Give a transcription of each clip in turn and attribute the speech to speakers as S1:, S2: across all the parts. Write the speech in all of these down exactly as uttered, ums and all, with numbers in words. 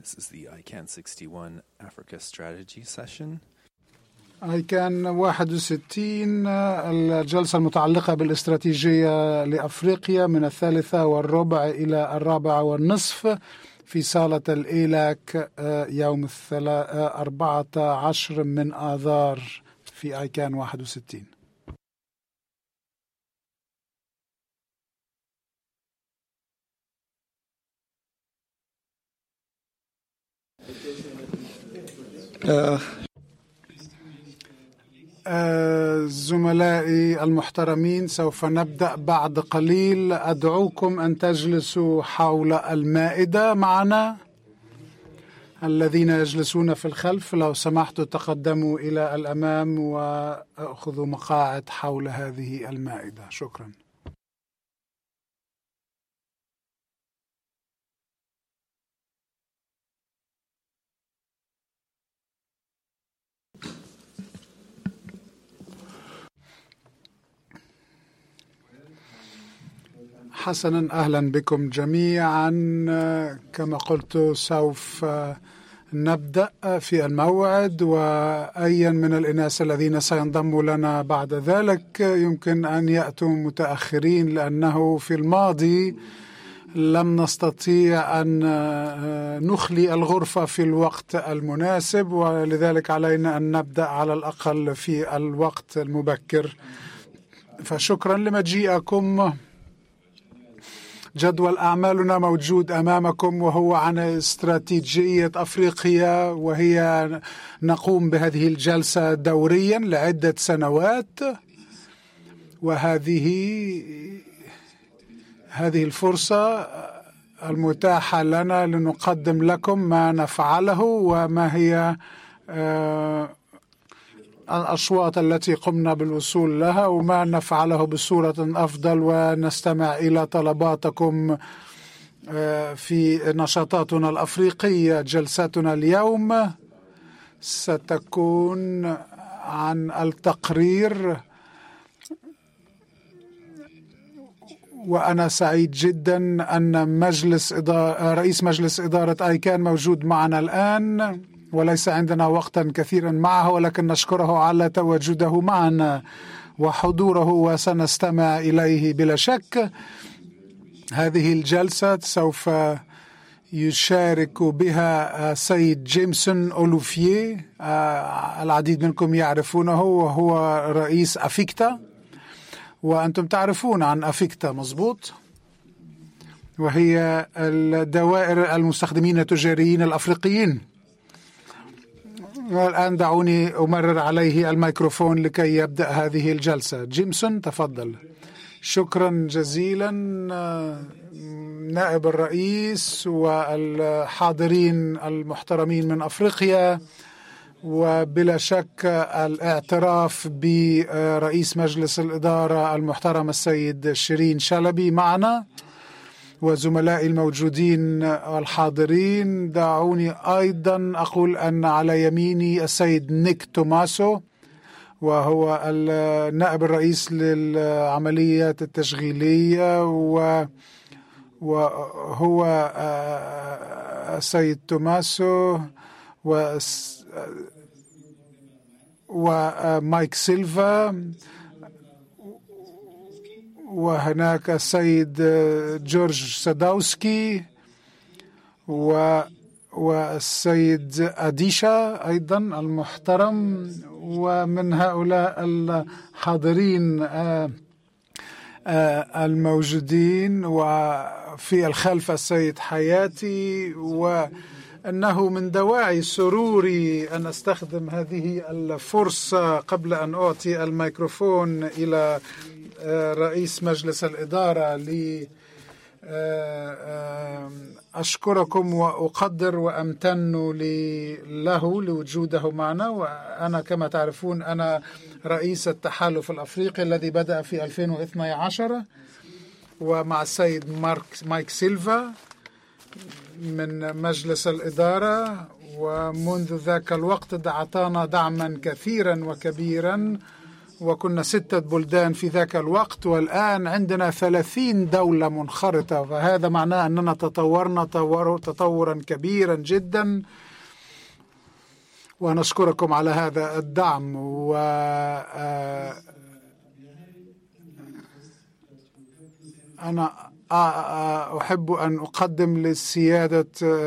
S1: This is the I CAN sixty-one Africa Strategy Session.
S2: I CAN واحد وستين الجلسة المتعلقة بالاستراتيجية لأفريقيا من الثالثة والربع إلى الرابعة والنصف في صالة الإيلاك يوم الأربعة عشر من آذار في I CAN واحد وستين.
S3: آه.
S2: آه زملائي المحترمين، سوف نبدأ بعد قليل. أدعوكم أن تجلسوا حول المائدة معنا. الذين يجلسون في الخلف لو سمحتوا تقدموا إلى الأمام وأخذوا مقاعد حول هذه المائدة. شكرا. حسنا، أهلا بكم جميعا. كما قلت سوف نبدأ في الموعد، وأيا من الإناس الذين سينضموا لنا بعد ذلك يمكن أن يأتوا متأخرين، لأنه في الماضي لم نستطيع أن نخلي الغرفة في الوقت المناسب، ولذلك علينا أن نبدأ على الأقل في الوقت المبكر. فشكرا لمجيئكم. جدول أعمالنا موجود أمامكم، وهو عن استراتيجية أفريقيا، وهي نقوم بهذه الجلسة دوريا لعدة سنوات، وهذه هذه الفرصة المتاحة لنا لنقدم لكم ما نفعله وما هي الأشواط التي قمنا بالوصول لها وما نفعله بصورة أفضل، ونستمع إلى طلباتكم في نشاطاتنا الأفريقية. جلستنا اليوم ستكون عن التقرير، وأنا سعيد جدا أن مجلس إدارة رئيس مجلس إدارة I CAN موجود معنا الآن، وليس عندنا وقتا كثيرا معه، ولكن نشكره على تواجده معنا وحضوره، وسنستمع إليه بلا شك. هذه الجلسة سوف يشارك بها سيد جيمسون أولوفيه، العديد منكم يعرفونه، وهو رئيس أفيكتا، وأنتم تعرفون عن أفيكتا مضبوط، وهي الدوائر المستخدمين التجاريين الأفريقيين. والآن دعوني أمرر عليه الميكروفون لكي يبدأ هذه الجلسة. جيمسون تفضل. شكرا جزيلا نائب الرئيس والحاضرين المحترمين من أفريقيا، وبلا شك الاعتراف برئيس مجلس الإدارة المحترم السيد شيرين شلبي معنا، وزملائي الموجودين والحاضرين. دعوني أيضا أقول أن على يميني السيد نيك توماسو، وهو النائب الرئيس للعمليات التشغيلية، وهو السيد توماسو ومايك سيلفا، وهناك السيد جورج ساداوسكي والسيد أديشا أيضا المحترم. ومن هؤلاء الحاضرين الموجودين وفي الخلف السيد حياتي. وأنه من دواعي سروري أن أستخدم هذه الفرصة قبل أن أعطي الميكروفون إلى رئيس مجلس الإدارة لي أشكركم وأقدر وأمتن له لوجوده معنا. وأنا كما تعرفون أنا رئيس التحالف الأفريقي الذي بدأ في ألفين واثني عشر، ومع السيد مارك مايك سيلفا من مجلس الإدارة، ومنذ ذاك الوقت أعطانا دعما كثيرا وكبيرا، وكنا ستة بلدان في ذاك الوقت، والآن عندنا ثلاثين دولة منخرطة، فهذا معناه أننا تطورنا تطورا كبيرا جدا، ونشكركم على هذا الدعم. و أنا أحب أن أقدم للسيادة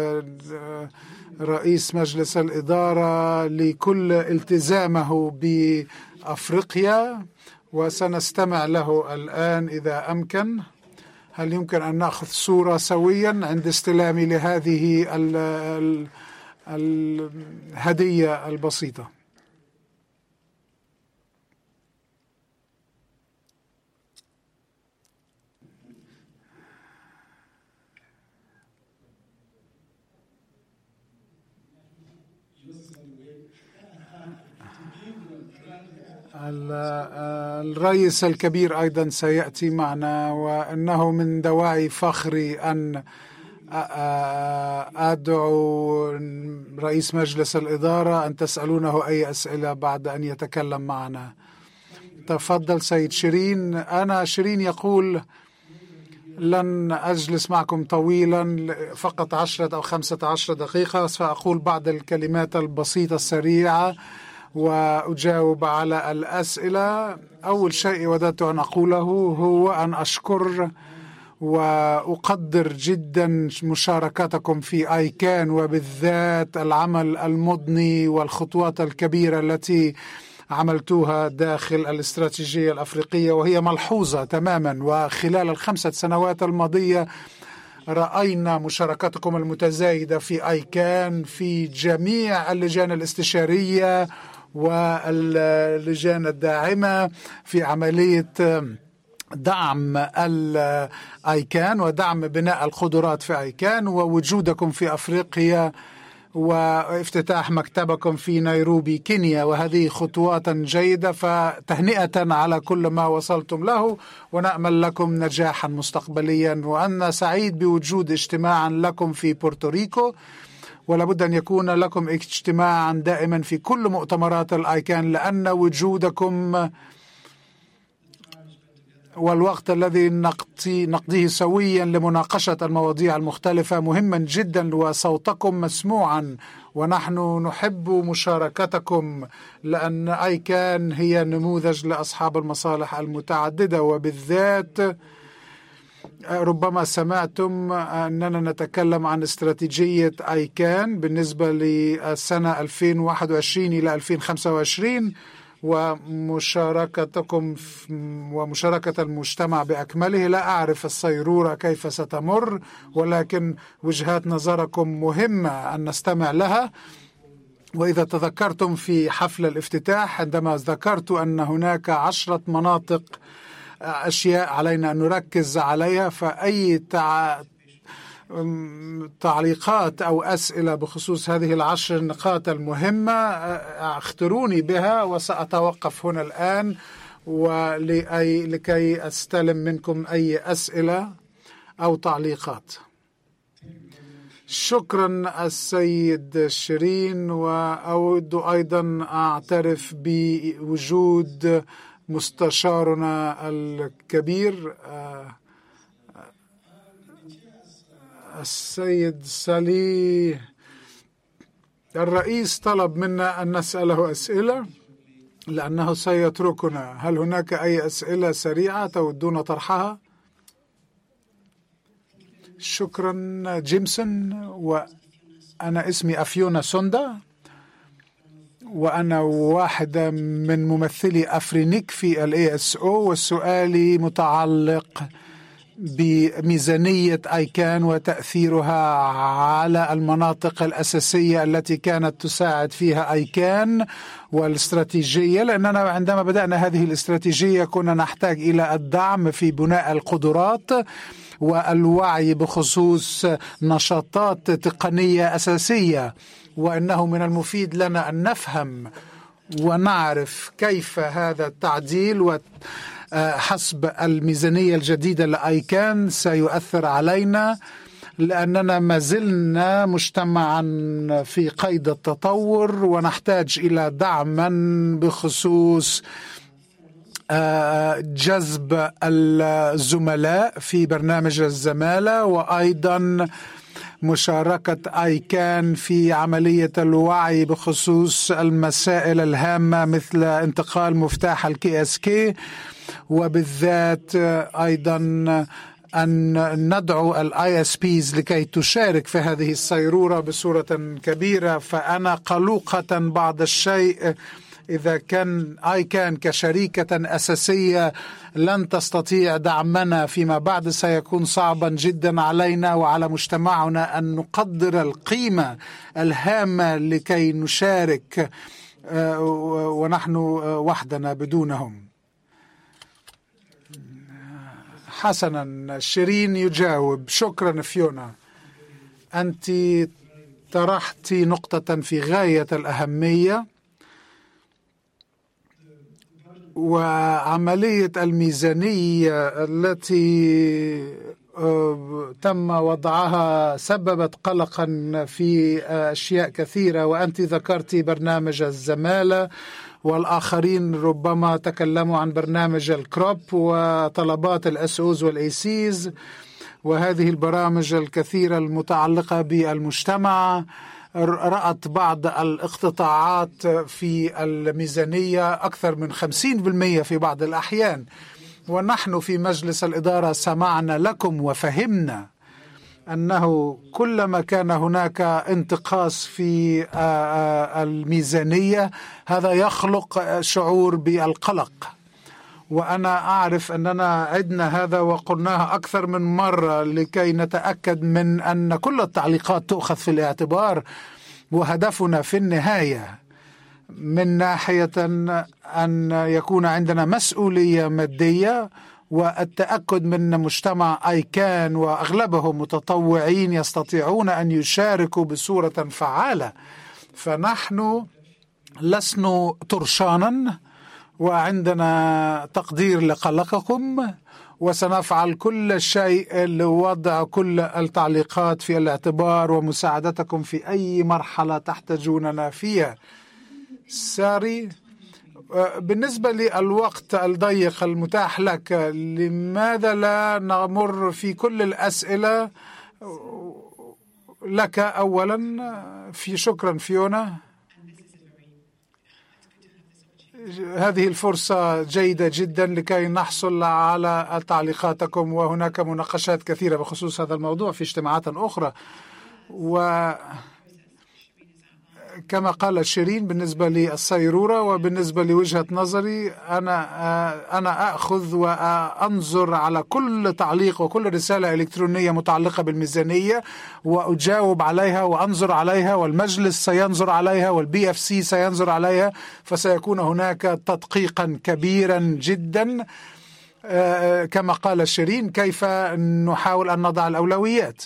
S2: رئيس مجلس الإدارة لكل التزامه بأفريقيا، وسنستمع له الآن إذا أمكن. هل يمكن أن نأخذ صورة سويا عند استلامي لهذه الهدية البسيطة؟ الرئيس الكبير أيضا سيأتي معنا، وأنه من دواعي فخري أن أدعو رئيس مجلس الإدارة أن تسألونه أي أسئلة بعد أن يتكلم معنا. تفضل سيد شيرين. أنا شيرين يقول لن أجلس معكم طويلا، فقط عشرة أو خمسة عشر دقيقة، سأقول بعض الكلمات البسيطة السريعة وأجاوب على الأسئلة. أول شيء وددت أن أقوله هو أن أشكر وأقدر جدا مشاركتكم في أيكان، وبالذات العمل المضني والخطوات الكبيرة التي عملتوها داخل الاستراتيجية الأفريقية، وهي ملحوظة تماما. وخلال الخمسة سنوات الماضية رأينا مشاركتكم المتزايدة في أيكان في جميع اللجان الاستشارية واللجان الداعمة في عملية دعم الأيكان ودعم بناء القدرات في أيكان، ووجودكم في أفريقيا وافتتاح مكتبكم في نيروبي كينيا، وهذه خطوات جيدة. فتهنئة على كل ما وصلتم له، ونأمل لكم نجاحا مستقبليا. وأنا سعيد بوجود اجتماعا لكم في بورتوريكو، ولابد أن يكون لكم اجتماعا دائما في كل مؤتمرات الأيكان، لأن وجودكم والوقت الذي نقضيه سويا لمناقشة المواضيع المختلفة مهما جدا، وصوتكم مسموعا، ونحن نحب مشاركتكم، لأن أيكان هي نموذج لأصحاب المصالح المتعددة. وبالذات ربما سمعتم أننا نتكلم عن استراتيجية أيكان بالنسبة للسنة ألفين وواحد وعشرين إلى ألفين وخمسة وعشرين، ومشاركتكم ومشاركة المجتمع بأكمله. لا أعرف الصيرورة كيف ستمر، ولكن وجهات نظركم مهمة أن نستمع لها. وإذا تذكرتم في حفل الافتتاح عندما ذكرت أن هناك عشرة مناطق أشياء علينا أن نركز عليها، فأي تع... تعليقات أو أسئلة بخصوص هذه العشر النقاط المهمة اختروني بها، وسأتوقف هنا الآن ولأي لكي أستلم منكم أي أسئلة أو تعليقات. شكرا السيد شيرين. وأود أيضا أعترف بوجود مستشارنا الكبير السيد سالي. الرئيس طلب منا أن نسأله أسئلة لأنه سيتركنا. هل هناك أي أسئلة سريعة تودون طرحها؟ شكرا جيمسون. وأنا اسمي أفيونا سوندا، وأنا واحدة من ممثلي أفرينيك في ال إيه إس أو، والسؤال متعلق بميزانية أيكان وتأثيرها على المناطق الأساسية التي كانت تساعد فيها أيكان والاستراتيجية. لأننا عندما بدأنا هذه الاستراتيجية كنا نحتاج إلى الدعم في بناء القدرات والوعي بخصوص نشاطات تقنية أساسية، وأنه من المفيد لنا أن نفهم ونعرف كيف هذا التعديل و حسب الميزانية الجديدة لأيكان سيؤثر علينا، لأننا ما زلنا مجتمعا في قيد التطور، ونحتاج إلى دعما بخصوص جذب الزملاء في برنامج الزمالة، وأيضا مشاركة آيكان في عملية الوعي بخصوص المسائل الهامة مثل انتقال مفتاح الكي اس كي، وبالذات أيضا أن ندعو الاي اس بيز لكي تشارك في هذه الصيرورة بصورة كبيرة. فأنا قلقة بعض الشيء إذا كان آيكان كشريكة أساسية لن تستطيع دعمنا فيما بعد، سيكون صعبا جدا علينا وعلى مجتمعنا أن نقدر القيمة الهامة لكي نشارك ونحن وحدنا بدونهم. حسنا، شيرين يجاوب. شكرا فيونا، أنت طرحت نقطة في غاية الأهمية، وعملية الميزانية التي تم وضعها سببت قلقا في أشياء كثيرة، وأنت ذكرت برنامج الزمالة، والآخرين ربما تكلموا عن برنامج الكروب وطلبات الأسوز والأيسيز وهذه البرامج الكثيرة المتعلقة بالمجتمع. رأت بعض الاقتطاعات في الميزانية أكثر من خمسين بالمئة في بعض الأحيان، ونحن في مجلس الإدارة سمعنا لكم وفهمنا أنه كلما كان هناك انتقاص في الميزانية هذا يخلق شعور بالقلق، وأنا أعرف أننا عدنا هذا وقلناها أكثر من مرة لكي نتأكد من أن كل التعليقات تؤخذ في الاعتبار، وهدفنا في النهاية من ناحية أن يكون عندنا مسؤولية مادية والتأكد من مجتمع آيكان وأغلبهم متطوعين يستطيعون أن يشاركوا بصورة فعالة. فنحن لسنا طرشانا وعندنا تقدير لقلقكم، وسنفعل كل شيء لوضع كل التعليقات في الاعتبار ومساعدتكم في أي مرحلة تحتاجوننا فيها. ساري، بالنسبة للوقت الضيق المتاح لك، لماذا لا نمر في كل الأسئلة لك أولا؟ في شكرا فيونا، هذه الفرصة جيدة جدا لكي نحصل على تعليقاتكم، وهناك مناقشات كثيرة بخصوص هذا الموضوع في اجتماعات أخرى. و كما قال شيرين بالنسبة للصيرورة وبالنسبة لوجهة نظري، أنا أنا أخذ وأنظر على كل تعليق وكل رسالة إلكترونية متعلقة بالميزانية وأجاوب عليها وأنظر عليها، والمجلس سينظر عليها والبي اف سي سينظر عليها، فسيكون هناك تدقيقا كبيرا جدا كما قال شيرين كيف نحاول أن نضع الأولويات.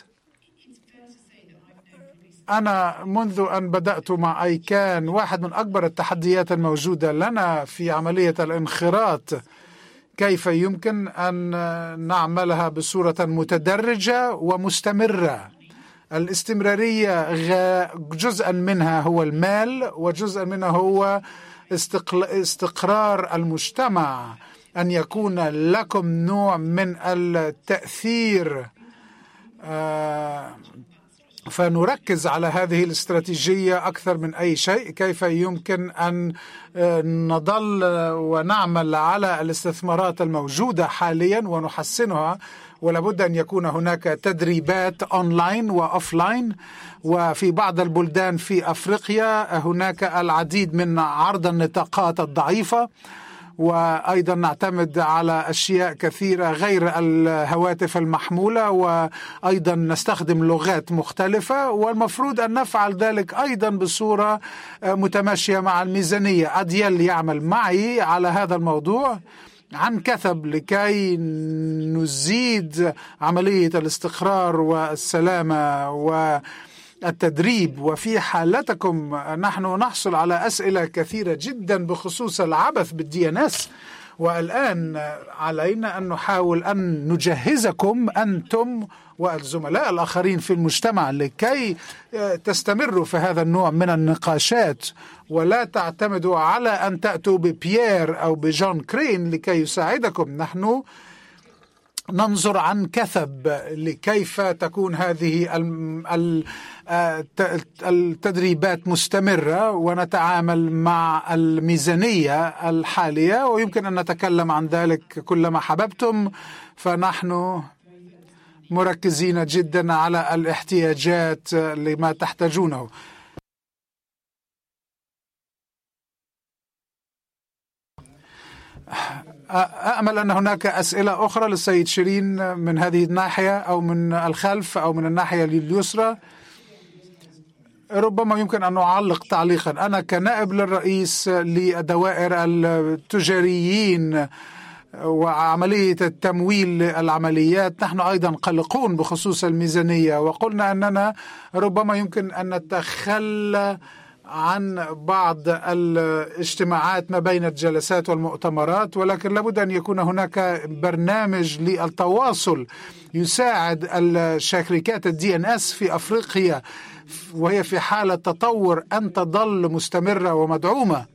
S2: أنا منذ أن بدأت مع آيكان واحد من أكبر التحديات الموجودة لنا في عملية الانخراط كيف يمكن أن نعملها بصورة متدرجة ومستمرة. الاستمرارية جزءا منها هو المال، وجزءا منها هو استقرار المجتمع، أن يكون لكم نوع من التأثير. آه فنركز على هذه الاستراتيجية أكثر من أي شيء، كيف يمكن أن نظل ونعمل على الاستثمارات الموجودة حاليا ونحسنها، ولابد أن يكون هناك تدريبات أونلاين وأوفلاين. وفي بعض البلدان في أفريقيا هناك العديد من عرض النطاقات الضعيفة، وأيضا نعتمد على أشياء كثيرة غير الهواتف المحمولة، وأيضا نستخدم لغات مختلفة، والمفروض أن نفعل ذلك أيضا بصورة متماشية مع الميزانية. أديل يعمل معي على هذا الموضوع عن كثب لكي نزيد عملية الاستقرار والسلامة و التدريب. وفي حالتكم نحن نحصل على أسئلة كثيرة جدا بخصوص العبث بالدي ان اس، والآن علينا أن نحاول أن نجهزكم أنتم والزملاء الآخرين في المجتمع لكي تستمروا في هذا النوع من النقاشات، ولا تعتمدوا على أن تأتوا ببيير أو بجون كرين لكي يساعدكم. نحن ننظر عن كثب لكيف تكون هذه التدريبات مستمرة، ونتعامل مع الميزانية الحالية، ويمكن أن نتكلم عن ذلك كلما حببتم. فنحن مركزين جدا على الاحتياجات لما تحتاجونه. أأمل أن هناك أسئلة أخرى للسيد شيرين من هذه الناحية أو من الخلف أو من الناحية اليسرى. ربما يمكن أن أعلق تعليقا. أنا كنائب للرئيس للدوائر التجاريين وعملية التمويل العمليات، نحن أيضا قلقون بخصوص الميزانية، وقلنا أننا ربما يمكن أن نتخلى عن بعض الاجتماعات ما بين الجلسات والمؤتمرات، ولكن لابد أن يكون هناك برنامج للتواصل يساعد الشركات الدي ان اس في أفريقيا وهي في حالة تطور أن تظل مستمرة ومدعومة.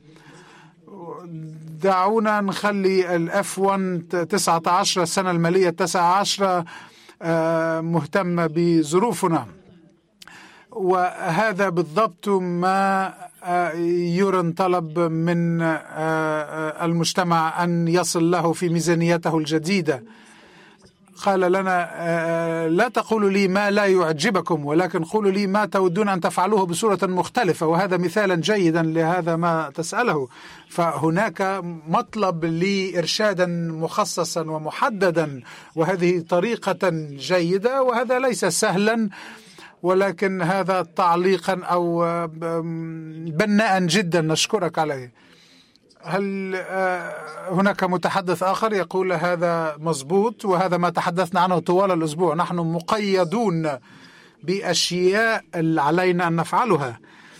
S2: دعونا نخلي الاف واحد تسعة عشر السنة المالية التاسعة عشرة مهتمة بظروفنا، وهذا بالضبط ما يورن طلب من المجتمع أن يصل له في ميزانيته الجديدة. قال لنا لا تقولوا لي ما لا يعجبكم، ولكن قولوا لي ما تودون أن تفعلوه بصورة مختلفة، وهذا مثالا جيدا لهذا ما تسأله. فهناك مطلب لإرشادا مخصصا ومحددا، وهذه طريقة جيدة، وهذا ليس سهلا، ولكن هذا تعليقا أو بناء جدا نشكرك عليه. هل هناك متحدث آخر يقول هذا مضبوط، وهذا ما تحدثنا عنه طوال الأسبوع. نحن مقيدون بأشياء علينا أن نفعلها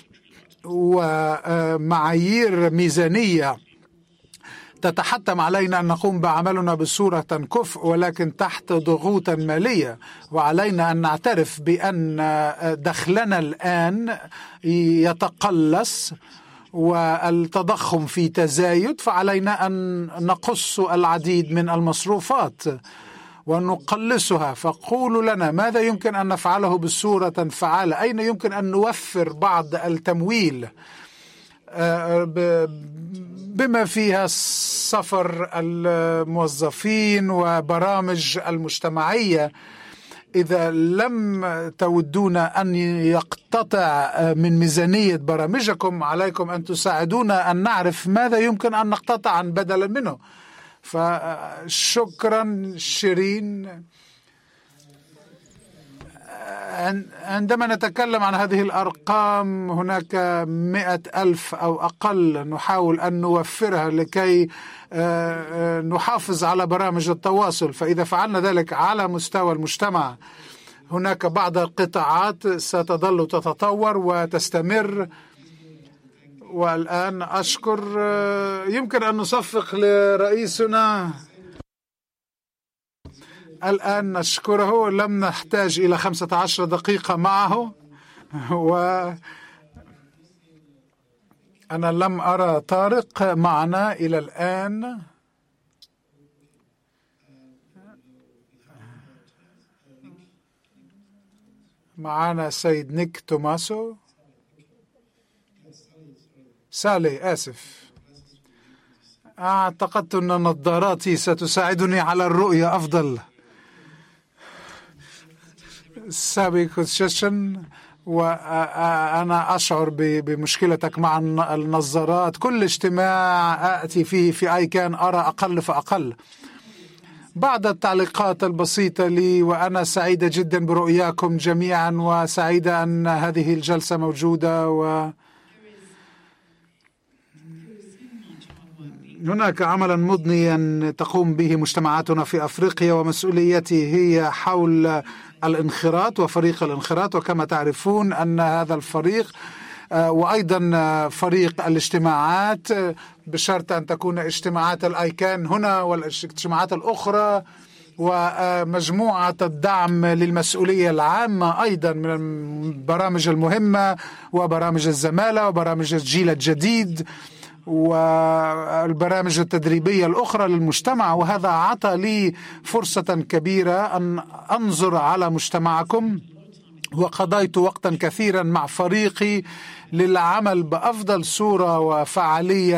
S2: ومعايير ميزانية تتحتم علينا أن نقوم بعملنا بصورة كفء، ولكن تحت ضغوط مالية، وعلينا أن نعترف بأن دخلنا الآن يتقلص والتضخم في تزايد، فعلينا أن نقص العديد من المصروفات ونقلصها. فقولوا لنا ماذا يمكن أن نفعله بصورة فعالة، أين يمكن أن نوفر بعض التمويل بما فيها سفر الموظفين وبرامج المجتمعية. إذا لم تودون أن يقتطع من ميزانية برامجكم، عليكم أن تساعدونا أن نعرف ماذا يمكن أن نقتطع بدلا منه. فشكرا شيرين. عندما نتكلم عن هذه الأرقام، هناك مئة ألف أو أقل نحاول أن نوفرها لكي نحافظ على برامج التواصل. فإذا فعلنا ذلك على مستوى المجتمع، هناك بعض القطاعات ستظل تتطور وتستمر. والآن أشكر، يمكن أن نصفق لرئيسنا الآن نشكره. لم نحتاج إلى خمسة عشر دقيقة معه، وأنا لم أرى طارق معنا إلى الآن. معنا سيد نيك توماسو سالي. آسف، اعتقدت أن نظاراتي ستساعدني على الرؤية أفضل. سابق سيشن، وأنا أشعر بمشكلتك مع النظارات. كل اجتماع أأتي فيه في أيكان أرى أقل فأقل. بعد التعليقات البسيطة لي، وأنا سعيدة جدا برؤياكم جميعا، وسعيدة أن هذه الجلسة موجودة. و هناك عملا مضنيا تقوم به مجتمعاتنا في أفريقيا، ومسؤوليتي هي حول الانخراط وفريق الانخراط. وكما تعرفون أن هذا الفريق وأيضا فريق الاجتماعات، بشرط أن تكون اجتماعات الأيكان هنا والاجتماعات الأخرى، ومجموعة الدعم للمسؤولية العامة أيضا من البرامج المهمة وبرامج الزمالة وبرامج الجيل الجديد والبرامج التدريبية الأخرى للمجتمع. وهذا عطى لي فرصة كبيرة أن أنظر على مجتمعكم، وقضيت وقتا كثيرا مع فريقي للعمل بأفضل صورة وفعالية،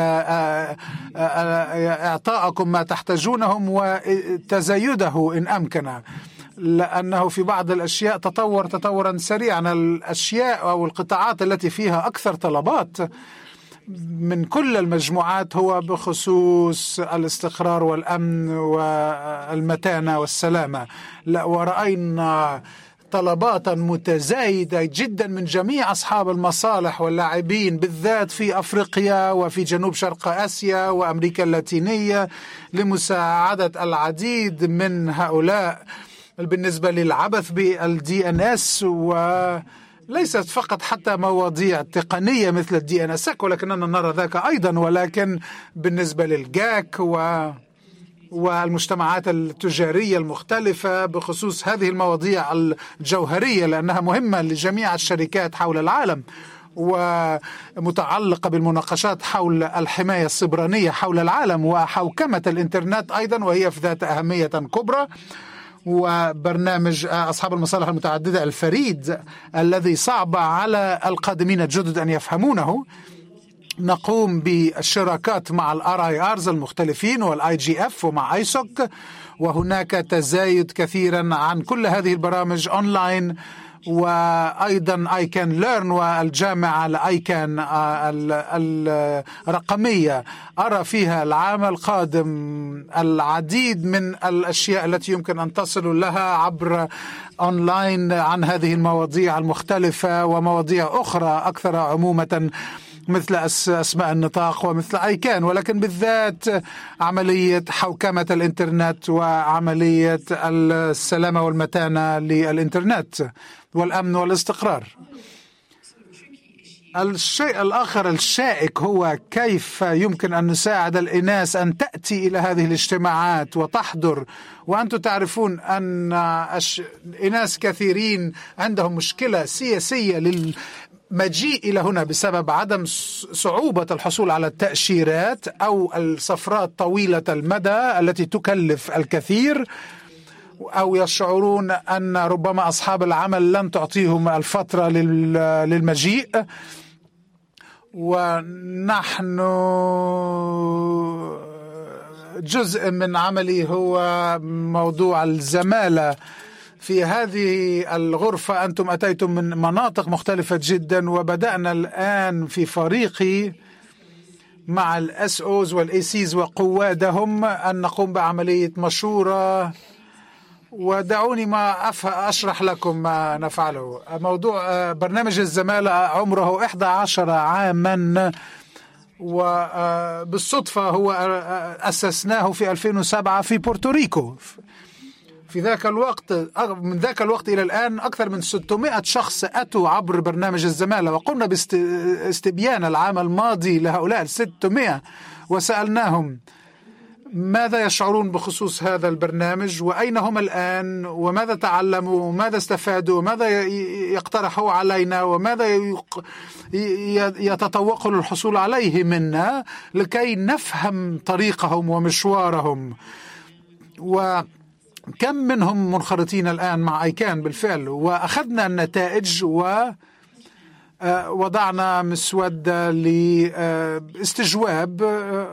S2: إعطاءكم ما تحتاجونهم وتزايده إن أمكن، لأنه في بعض الأشياء تطور تطورا سريعا. الأشياء أو القطاعات التي فيها أكثر طلبات من كل المجموعات هو بخصوص الاستقرار والأمن والمتانة والسلامة. ورأينا طلبات متزايدة جدا من جميع أصحاب المصالح واللاعبين، بالذات في أفريقيا وفي جنوب شرق آسيا وأمريكا اللاتينية، لمساعدة العديد من هؤلاء بالنسبة للعبث بالدي ان اس، وليست فقط حتى مواضيع تقنية مثل الدي ان اس، ولكننا نرى ذاك أيضا، ولكن بالنسبة للجاك و والمجتمعات التجارية المختلفة بخصوص هذه المواضيع الجوهرية، لأنها مهمة لجميع الشركات حول العالم ومتعلقة بالمناقشات حول الحماية السيبرانية حول العالم وحوكمة الإنترنت أيضا، وهي في ذات أهمية كبرى. وبرنامج أصحاب المصالح المتعددة الفريد الذي صعب على القادمين الجدد أن يفهمونه، نقوم بالشراكات مع الار اي ارز المختلفين والاي جي اف ومع ايسوك، وهناك تزايد كثيرا عن كل هذه البرامج اونلاين، وايضا اي كان ليرن والجامعه الاي كان الرقميه. ارى فيها العام القادم العديد من الاشياء التي يمكن ان تصلوا لها عبر اونلاين عن هذه المواضيع المختلفه ومواضيع اخرى اكثر عمومه مثل أسماء النطاق ومثل أيكان، ولكن بالذات عملية حوكمة الإنترنت وعملية السلامة والمتانة للإنترنت والأمن والاستقرار. الشيء الآخر الشائك هو كيف يمكن أن نساعد الإناس أن تأتي إلى هذه الاجتماعات وتحضر، وأنتم تعرفون أن إناس كثيرين عندهم مشكلة سياسية لل مجيء إلى هنا بسبب عدم صعوبة الحصول على التأشيرات أو السفرات طويلة المدى التي تكلف الكثير، أو يشعرون أن ربما أصحاب العمل لن تعطيهم الفترة للمجيء. ونحن جزء من عملي هو موضوع الزمالة في هذه الغرفة. أنتم أتيتم من مناطق مختلفة جدا، وبدأنا الآن في فريقي مع الأس أوز والإي سيز وقوادهم أن نقوم بعملية مشورة، ودعوني ما أشرح لكم ما نفعله. موضوع برنامج الزمالة عمره إحدى عشر عاما، وبالصدفة هو أسسناه في ألفين وسبعة في بورتوريكو. في ذاك الوقت من ذاك الوقت إلى الآن أكثر من ستمائة شخص أتوا عبر برنامج الزمالة، وقمنا باستبيان العام الماضي لهؤلاء الستمائة وسألناهم ماذا يشعرون بخصوص هذا البرنامج وأين هم الآن وماذا تعلموا وماذا استفادوا وماذا يقترحوا علينا وماذا يتطوقوا للحصول عليه منا لكي نفهم طريقهم ومشوارهم. و كم منهم منخرطين الآن مع أيكان بالفعل، وأخذنا النتائج ووضعنا مسودة لاستجواب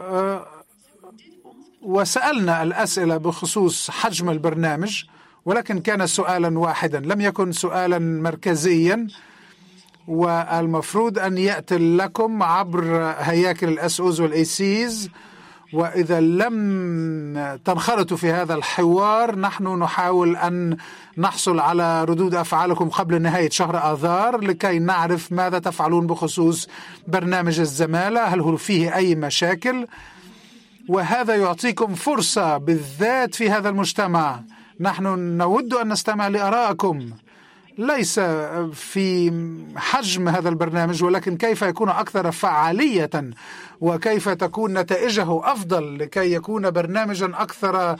S2: وسألنا الأسئلة بخصوص حجم البرنامج، ولكن كان سؤالا واحدا لم يكن سؤالا مركزيا، والمفروض أن يأتي لكم عبر هياكل الأس أوز والإي سيز، وإذا لم تنخرطوا في هذا الحوار نحن نحاول أن نحصل على ردود أفعالكم قبل نهاية شهر آذار لكي نعرف ماذا تفعلون بخصوص برنامج الزمالة، هل هو فيه أي مشاكل. وهذا يعطيكم فرصة بالذات في هذا المجتمع. نحن نود أن نستمع لآرائكم ليس في حجم هذا البرنامج ولكن كيف يكون أكثر فعالية وكيف تكون نتائجه أفضل لكي يكون برنامجا أكثر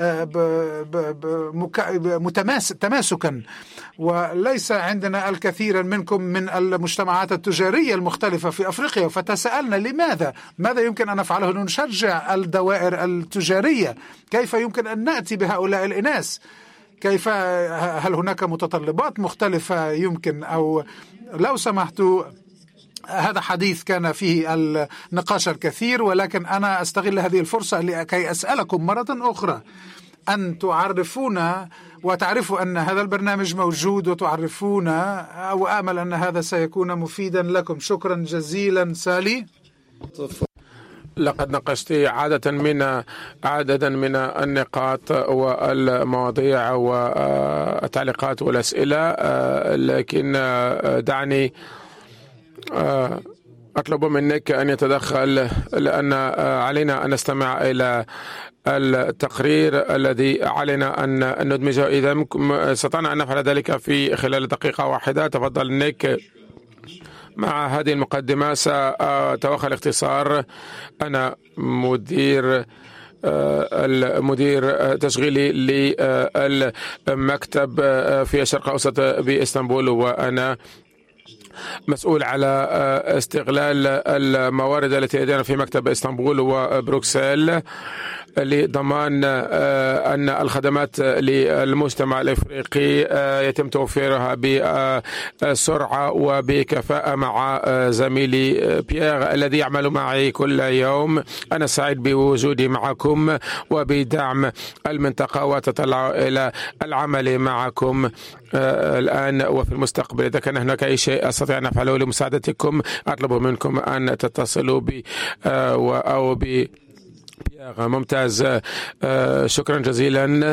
S2: تماسكا. وليس عندنا الكثير منكم من المجتمعات التجارية المختلفة في أفريقيا، فتسألنا لماذا ماذا يمكن أن نفعله لنشجع الدوائر التجارية؟ كيف يمكن أن نأتي بهؤلاء الإناث؟ كيف هل هناك متطلبات مختلفة يمكن؟ أو لو سمحتوا، هذا حديث كان فيه النقاش الكثير، ولكن أنا أستغل هذه الفرصة لكي أسألكم مرة أخرى أن تعرفونا وتعرفوا أن هذا البرنامج موجود وتعرفونا، وآمل أن هذا سيكون مفيدا لكم. شكرا جزيلا سالي.
S4: لقد ناقشت عادة من عددا من النقاط والمواضيع والتعليقات والأسئلة، لكن دعني أطلب منك أن يتدخل، لأن علينا أن نستمع إلى التقرير الذي علينا أن ندمجه. إذا استطعنا أن نفعل ذلك في خلال دقيقة واحدة، تفضل نيك. مع هذه المقدمة سأتوخى الاختصار. أنا مدير المدير تشغيلي للمكتب في الشرق الأوسط بإسطنبول، وأنا مسؤول على استغلال الموارد التي لدينا في مكتب إسطنبول وبروكسل لضمان أن الخدمات للمجتمع الإفريقي يتم توفيرها بسرعة وبكفاءة. مع زميلي بيير الذي يعمل معي كل يوم، أنا سعيد بوجودي معكم وبدعم المنطقة، وتطلع إلى العمل معكم الآن وفي المستقبل. إذا كان هناك أي شيء أستطيع أن أفعله لمساعدتكم، أطلب منكم أن تتصلوا بي أو ب ممتاز. شكرا جزيلا.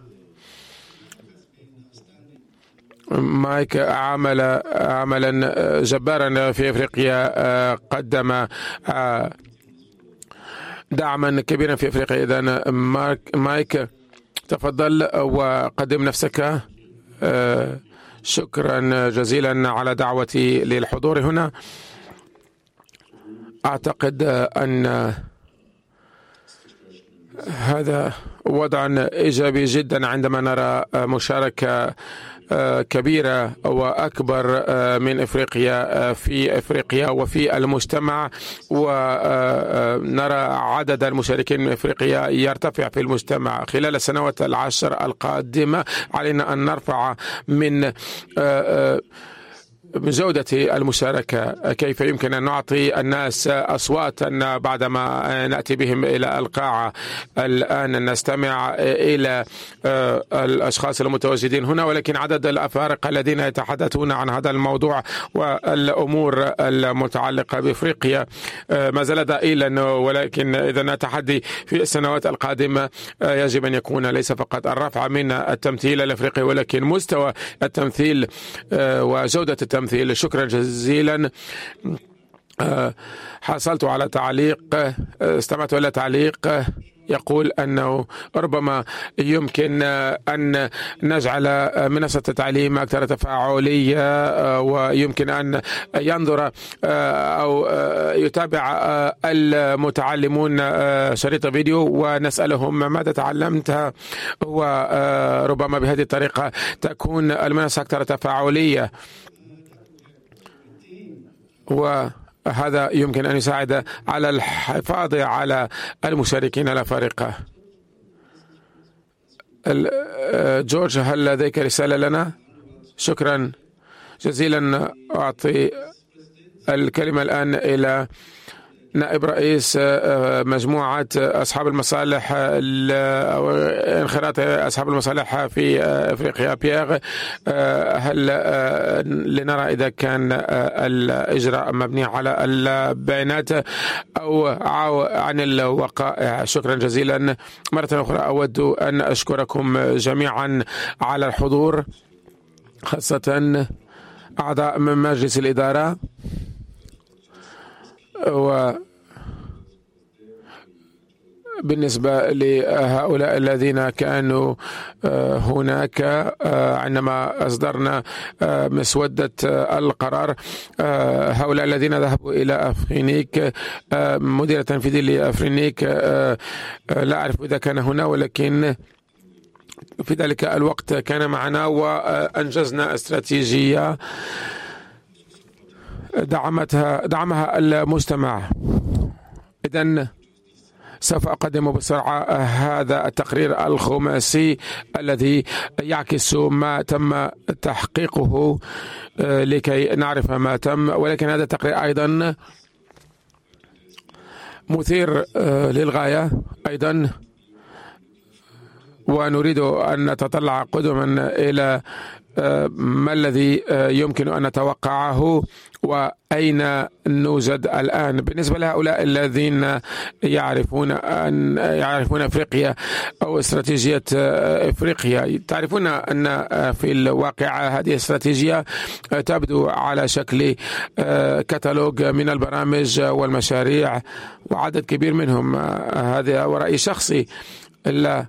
S4: مايك عمل عملا جبارا في أفريقيا، قدم دعما كبيرا في أفريقيا. إذن مايك تفضل وقدم نفسك. شكرا جزيلا على دعوتي للحضور هنا. أعتقد أن هذا وضع إيجابي جدا عندما نرى مشاركة كبيرة وأكبر من إفريقيا في إفريقيا وفي المجتمع، ونرى عدد المشاركين من إفريقيا يرتفع في المجتمع. خلال السنوات العشر القادمة علينا أن نرفع من جودة المشاركة. كيف يمكن أن نعطي الناس أصواتا بعدما نأتي بهم إلى القاعة؟ الآن نستمع إلى الأشخاص المتواجدين هنا، ولكن عدد الأفارقة الذين يتحدثون عن هذا الموضوع والأمور المتعلقة بإفريقيا ما زال ضئيلا، ولكن إذا التحدي في السنوات القادمة يجب أن يكون ليس فقط الرفع من التمثيل الأفريقي، ولكن مستوى التمثيل وجودة التمثيل. شكرا جزيلا. حصلت على تعليق، استمعت إلى تعليق يقول أنه ربما يمكن أن نجعل منصة التعليم أكثر تفاعلية، ويمكن أن ينظر أو يتابع المتعلمون شريط فيديو ونسألهم ماذا تعلمت، وربما بهذه الطريقة تكون المنصة أكثر تفاعلية، وهذا يمكن أن يساعد على الحفاظ على المشاركين الأفارقة. جورج، هل لديك رسالة لنا؟ شكرا جزيلا. أعطي الكلمة الآن إلى نائب رئيس مجموعة أصحاب المصالح أو انخراط أصحاب المصالح في أفريقيا، بيير. هل لنرى إذا كان الإجراء مبني على البيانات أو عن الوقائع؟ شكرا جزيلا. مرة أخرى أود أن أشكركم جميعا على الحضور، خاصة أعضاء من مجلس الإدارة و بالنسبة لهؤلاء الذين كانوا هناك عندما أصدرنا مسودة القرار، هؤلاء الذين ذهبوا إلى أفرينيك، مدير التنفيذي لأفرينيك لا أعرف إذا كان هنا، ولكن في ذلك الوقت كان معنا وأنجزنا استراتيجية دعمتها دعمها المجتمع. إذن سوف أقدم بسرعة هذا التقرير الخماسي الذي يعكس ما تم تحقيقه لكي نعرف ما تم، ولكن هذا التقرير أيضا مثير للغاية أيضا، ونريد أن نتطلع قدما إلى ما الذي يمكن أن نتوقعه وأين نوجد الآن. بالنسبة لهؤلاء الذين يعرفون أن يعرفون أفريقيا أو استراتيجية أفريقيا، تعرفون أن في الواقع هذه الاستراتيجية تبدو على شكل كتالوج من البرامج والمشاريع وعدد كبير منهم. هذا ورأي شخصي، لا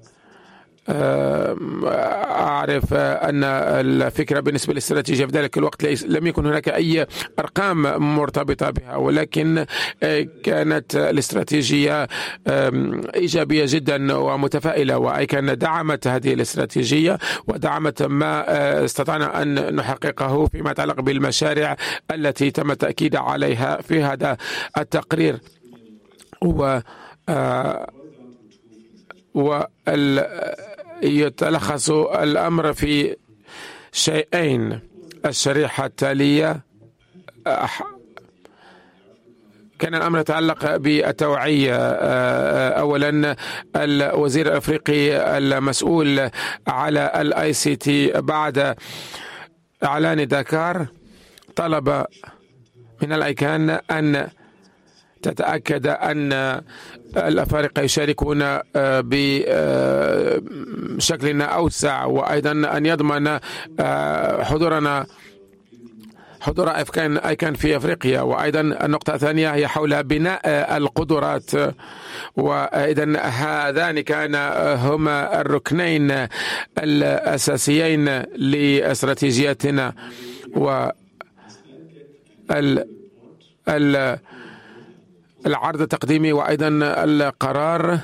S4: أعرف أن الفكرة بالنسبة للاستراتيجية في ذلك الوقت لم يكن هناك أي أرقام مرتبطة بها، ولكن كانت الاستراتيجية إيجابية جدا ومتفائلة، وأيكن دعمت هذه الاستراتيجية ودعمت ما استطعنا أن نحققه فيما يتعلق بالمشاريع التي تم التأكيد عليها في هذا التقرير. و وال يتلخص الأمر في شيئين. الشريحة التالية كان الأمر يتعلق بالتوعية. أولا الوزير الأفريقي المسؤول على الاي سي تي بعد إعلان داكار طلب من الأيكان أن تتأكد أن الأفارقة يشاركون بشكل أوسع، وأيضا أن يضمن حضورنا حضور أيكان في أفريقيا. وأيضا النقطة الثانية هي حول بناء القدرات، وإذا هذان كان هما الركنين الأساسيين لاستراتيجيتنا. و ال العرض التقديمي وأيضا القرار،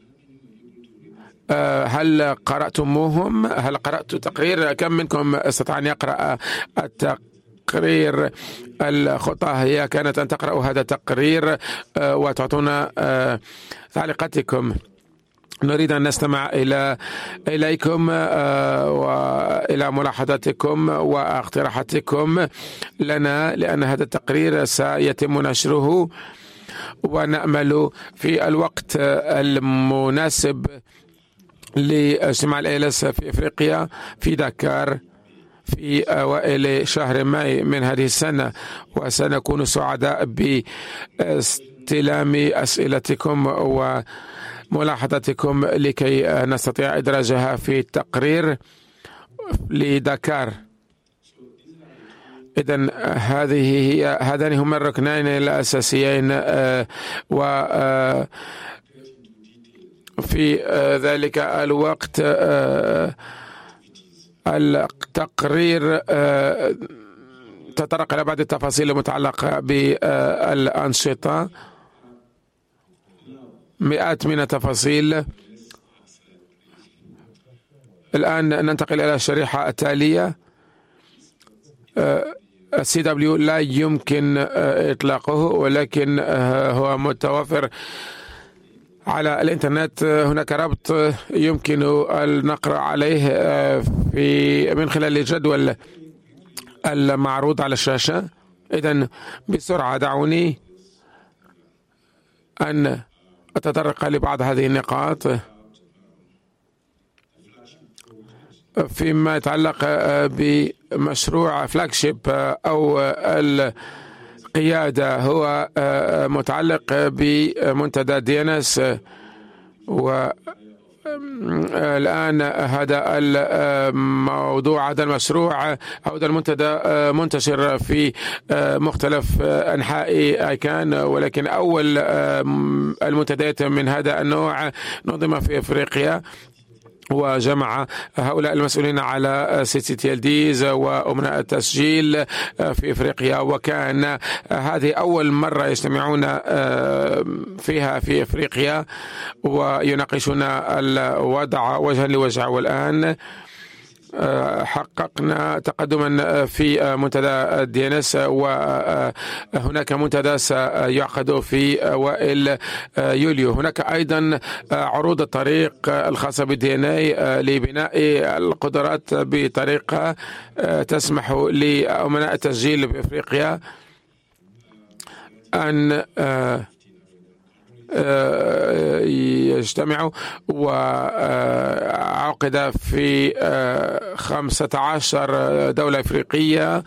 S4: هل قرأتموهم؟ هل قرأتوا تقرير؟ كم منكم استطاع أن يقرأ التقرير؟ الخطة هي كانت أن تقرأوا هذا التقرير وتعطونا تعليقاتكم. نريد أن نستمع إلى إليكم وإلى ملاحظاتكم واقتراحاتكم لنا، لأن هذا التقرير سيتم نشره، ونأمل في الوقت المناسب لاجتماع الإيلس في أفريقيا في داكار في أوائل شهر ماي من هذه السنة، وسنكون سعداء باستلام أسئلتكم وملاحظاتكم لكي نستطيع إدراجها في التقرير لداكار. إذن هذه هي هذان هما الركنين الأساسيين، و في ذلك الوقت التقرير تطرق إلى بعض التفاصيل المتعلقة بالأنشطة، مئات من التفاصيل. الآن ننتقل إلى الشريحة التالية. السي دبليو لا يمكن إطلاقه، ولكن هو متوفر على الإنترنت. هناك رابط يمكن النقر عليه في من خلال الجدول المعروض على الشاشة. إذن بسرعة دعوني أن أتطرق لبعض هذه النقاط فيما يتعلق بمشروع فلاجشيب أو القيادة. هو متعلق بمنتدى دي ان اس، و الآن هذا الموضوع، هذا المشروع أو هذا المنتدى منتشر في مختلف أنحاء آيكان، ولكن أول المنتديات من هذا النوع نظم في أفريقيا، وجمع هؤلاء المسؤولين على سي سي تي ال ديز وأمناء التسجيل في إفريقيا، وكان هذه أول مرة يجتمعون فيها في إفريقيا ويناقشون الوضع وجها لوجه. والآن حققنا تقدما في منتدى الدي ان اس، وهناك منتدى سيعقد في اوائل يوليو. هناك ايضا عروض الطريق الخاصه بالدي ان اي لبناء القدرات بطريقه تسمح لامناء التسجيل بافريقيا ان يجتمعوا، وعقد في خمسة عشر دولة إفريقية،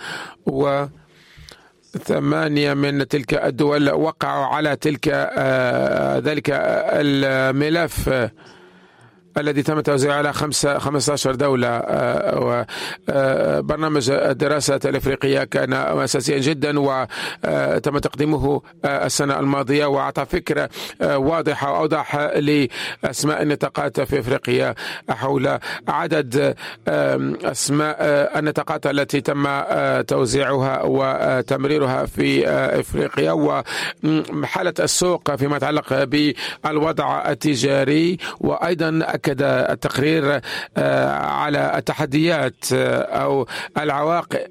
S4: وثمانية من تلك الدول وقعوا على تلك ذلك الملف الذي تم توزيعه على خمسة خمسة عشر دولة. وبرنامج الدراسة الإفريقية كان أساسيا جدا، وتم تقديمه السنة الماضية، وأعطى فكرة واضحة وأوضح لأسماء النطاقات في إفريقيا حول عدد أسماء النطاقات التي تم توزيعها وتمريرها في إفريقيا، وحالة السوق فيما يتعلق بالوضع التجاري. وأيضا أكد التقرير على التحديات أو العوائق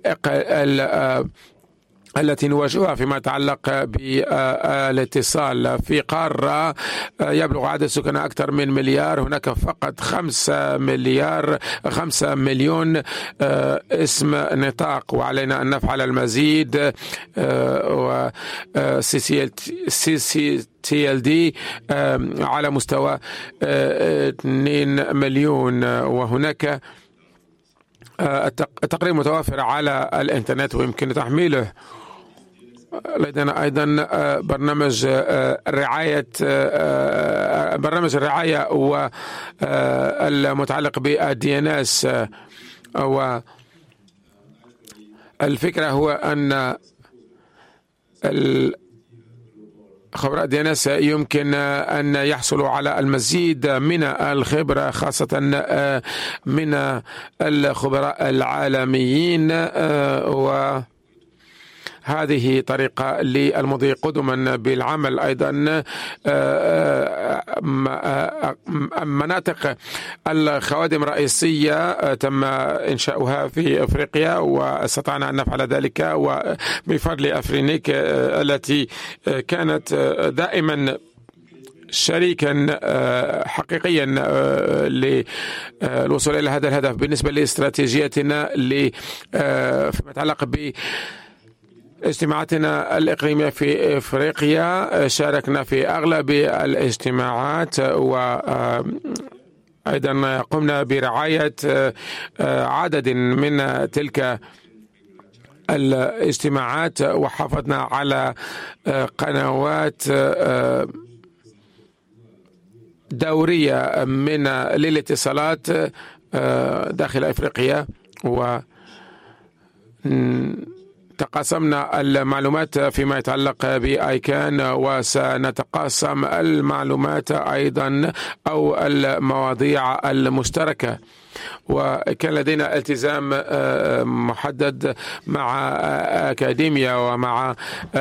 S4: التي نواجهها فيما يتعلق بالاتصال في قارة يبلغ عدد سكانها أكثر من مليار. هناك فقط خمسة مليار خمسة مليون اسم نطاق، وعلينا أن نفعل المزيد. و سي سي تي ال دي على مستوى اثنين مليون، وهناك التقرير متوافر على الإنترنت ويمكن تحميله. لدينا أيضا برنامج الرعاية برنامج الرعاية والمتعلق بالدي ان اس، والفكرة هو أن خبراء دي ان اس يمكن أن يحصلوا على المزيد من الخبرة، خاصة من الخبراء العالميين، و هذه طريقة للمضي قدما بالعمل. أيضا مناطق الخوادم الرئيسية تم إنشاؤها في أفريقيا، واستطعنا أن نفعل ذلك وبفضل أفرينيك التي كانت دائما شريكا حقيقيا للوصول إلى هذا الهدف. بالنسبة لاستراتيجيتنا فيما يتعلق ب اجتماعاتنا الإقليمية في إفريقيا، شاركنا في أغلب الاجتماعات، وأيضا قمنا برعاية عدد من تلك الاجتماعات، وحافظنا على قنوات دورية من للاتصالات داخل إفريقيا، و تقاسمنا المعلومات فيما يتعلق بآيكان، وسنتقاسم المعلومات أيضا أو المواضيع المشتركة. وكان لدينا التزام محدد مع أكاديميا ومع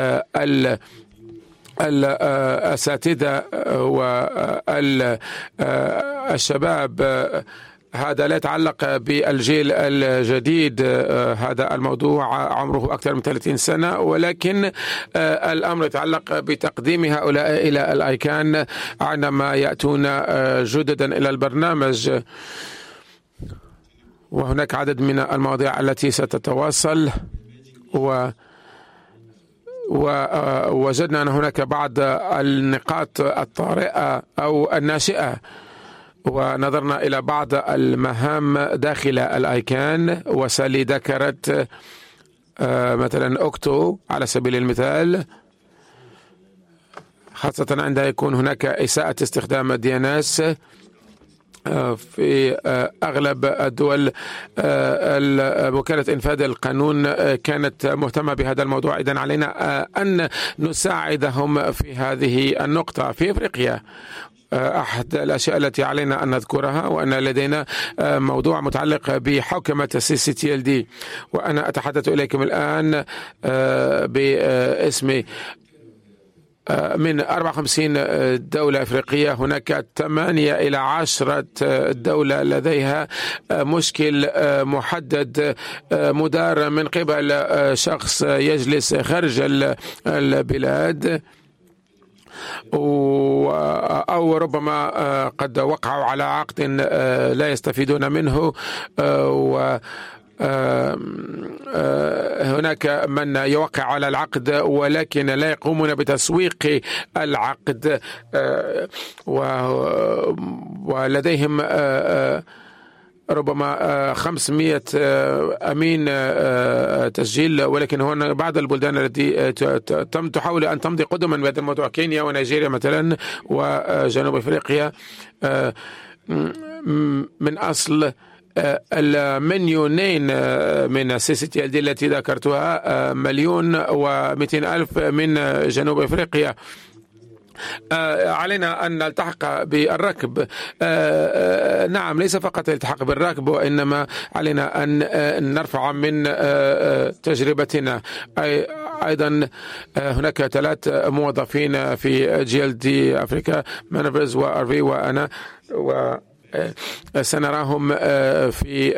S4: الأساتذة والشباب. هذا لا يتعلق بالجيل الجديد، هذا الموضوع عمره أكثر من ثلاثين سنة، ولكن الأمر يتعلق بتقديم هؤلاء إلى الآيكان عندما يأتون جددا إلى البرنامج. وهناك عدد من المواضيع التي ستتواصل، و ووجدنا أن هناك بعض النقاط الطارئة أو الناشئة، ونظرنا إلى بعض المهام داخل الآيكان. وسالي ذكرت مثلا أوكتو على سبيل المثال، خاصة عندما يكون هناك إساءة استخدام الدي ان اس. في أغلب الدول وكالة إنفاذ القانون كانت مهتمة بهذا الموضوع. إذن علينا أن نساعدهم في هذه النقطة. في أفريقيا أحد الأشياء التي علينا أن نذكرها وأن لدينا موضوع متعلق بحوكمة سي سي تي ال دي، وأنا أتحدث إليكم الآن باسم من أربعة وخمسين دولة أفريقية. هناك ثمانية إلى عشرة دولة لديها مشكل محدد مدار من قبل شخص يجلس خارج البلاد، أو ربما قد وقعوا على عقد لا يستفيدون منه، و هناك من يوقع على العقد ولكن لا يقومون بتسويق العقد، ولديهم ربما خمسمائة أمين تسجيل، ولكن هنا بعض البلدان التي تم تحاول أن تمضي قدما بهذا الموضوع، كينيا ونيجيريا مثلا وجنوب أفريقيا، من أصل المليونين من سي سي تي ال دي التي ذكرتها، مليون ومئتين ألف من جنوب أفريقيا. علينا أن نلتحق بالركب. نعم، ليس فقط الالتحاق بالركب، وإنما علينا أن نرفع من تجربتنا. أيضا هناك ثلاث موظفين في جي ال دي أفريقيا، مانفرز وأرفي وأنا، و سنراهم في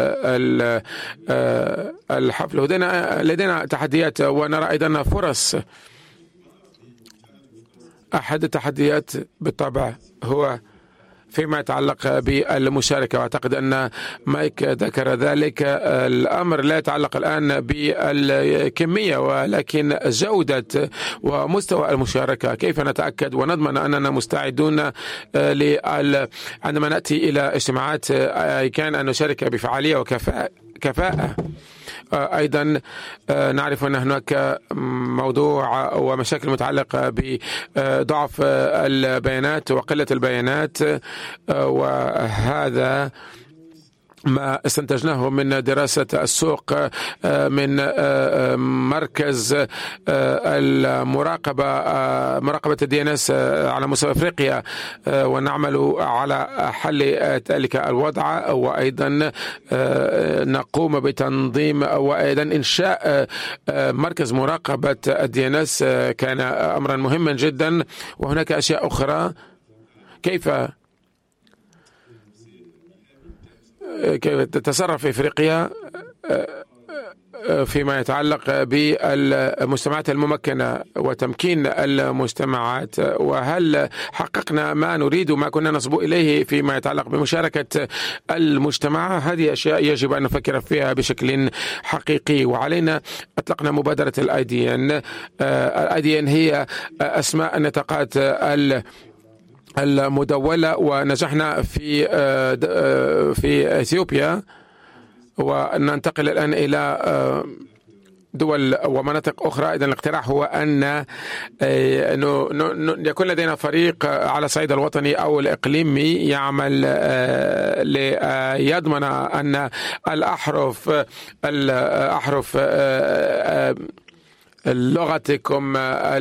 S4: الحفل. لدينا تحديات ونرى أيضا فرص. أحد التحديات بالطبع هو فيما يتعلق بالمشاركة، وأعتقد أن مايك ذكر ذلك. الأمر لا يتعلق الآن بالكمية ولكن جودة ومستوى المشاركة. كيف نتأكد ونضمن أننا مستعدون عندما نأتي إلى اجتماعات كان أن نشارك بفعالية وكفاءة. أيضا نعرف أن هناك موضوع ومشاكل متعلقة بضعف البيانات وقلة البيانات، وهذا ما استنتجناه من دراسة السوق من مركز المراقبة مراقبة الدي ان اس على مستوى افريقيا، ونعمل على حل ذلك الوضع، وايضا نقوم بتنظيم وايضا انشاء مركز مراقبة الدي ان اس كان امرا مهما جدا. وهناك اشياء اخرى، كيف كيف تتصرف افريقيا فيما يتعلق بالمجتمعات الممكنة وتمكين المجتمعات، وهل حققنا ما نريد ما كنا نصبو إليه فيما يتعلق بمشاركة المجتمع. هذه أشياء يجب أن نفكر فيها بشكل حقيقي. وعلينا أطلقنا مبادرة الاي دي ان. الاي دي ان هي أسماء النطاقات المدولة، ونجحنا في في اثيوبيا، وننتقل الآن إلى دول ومناطق أخرى. إذن الاقتراح هو أن يكون لدينا فريق على الصعيد الوطني أو الإقليمي يعمل ليضمن أن الأحرف الأحرف لغتكم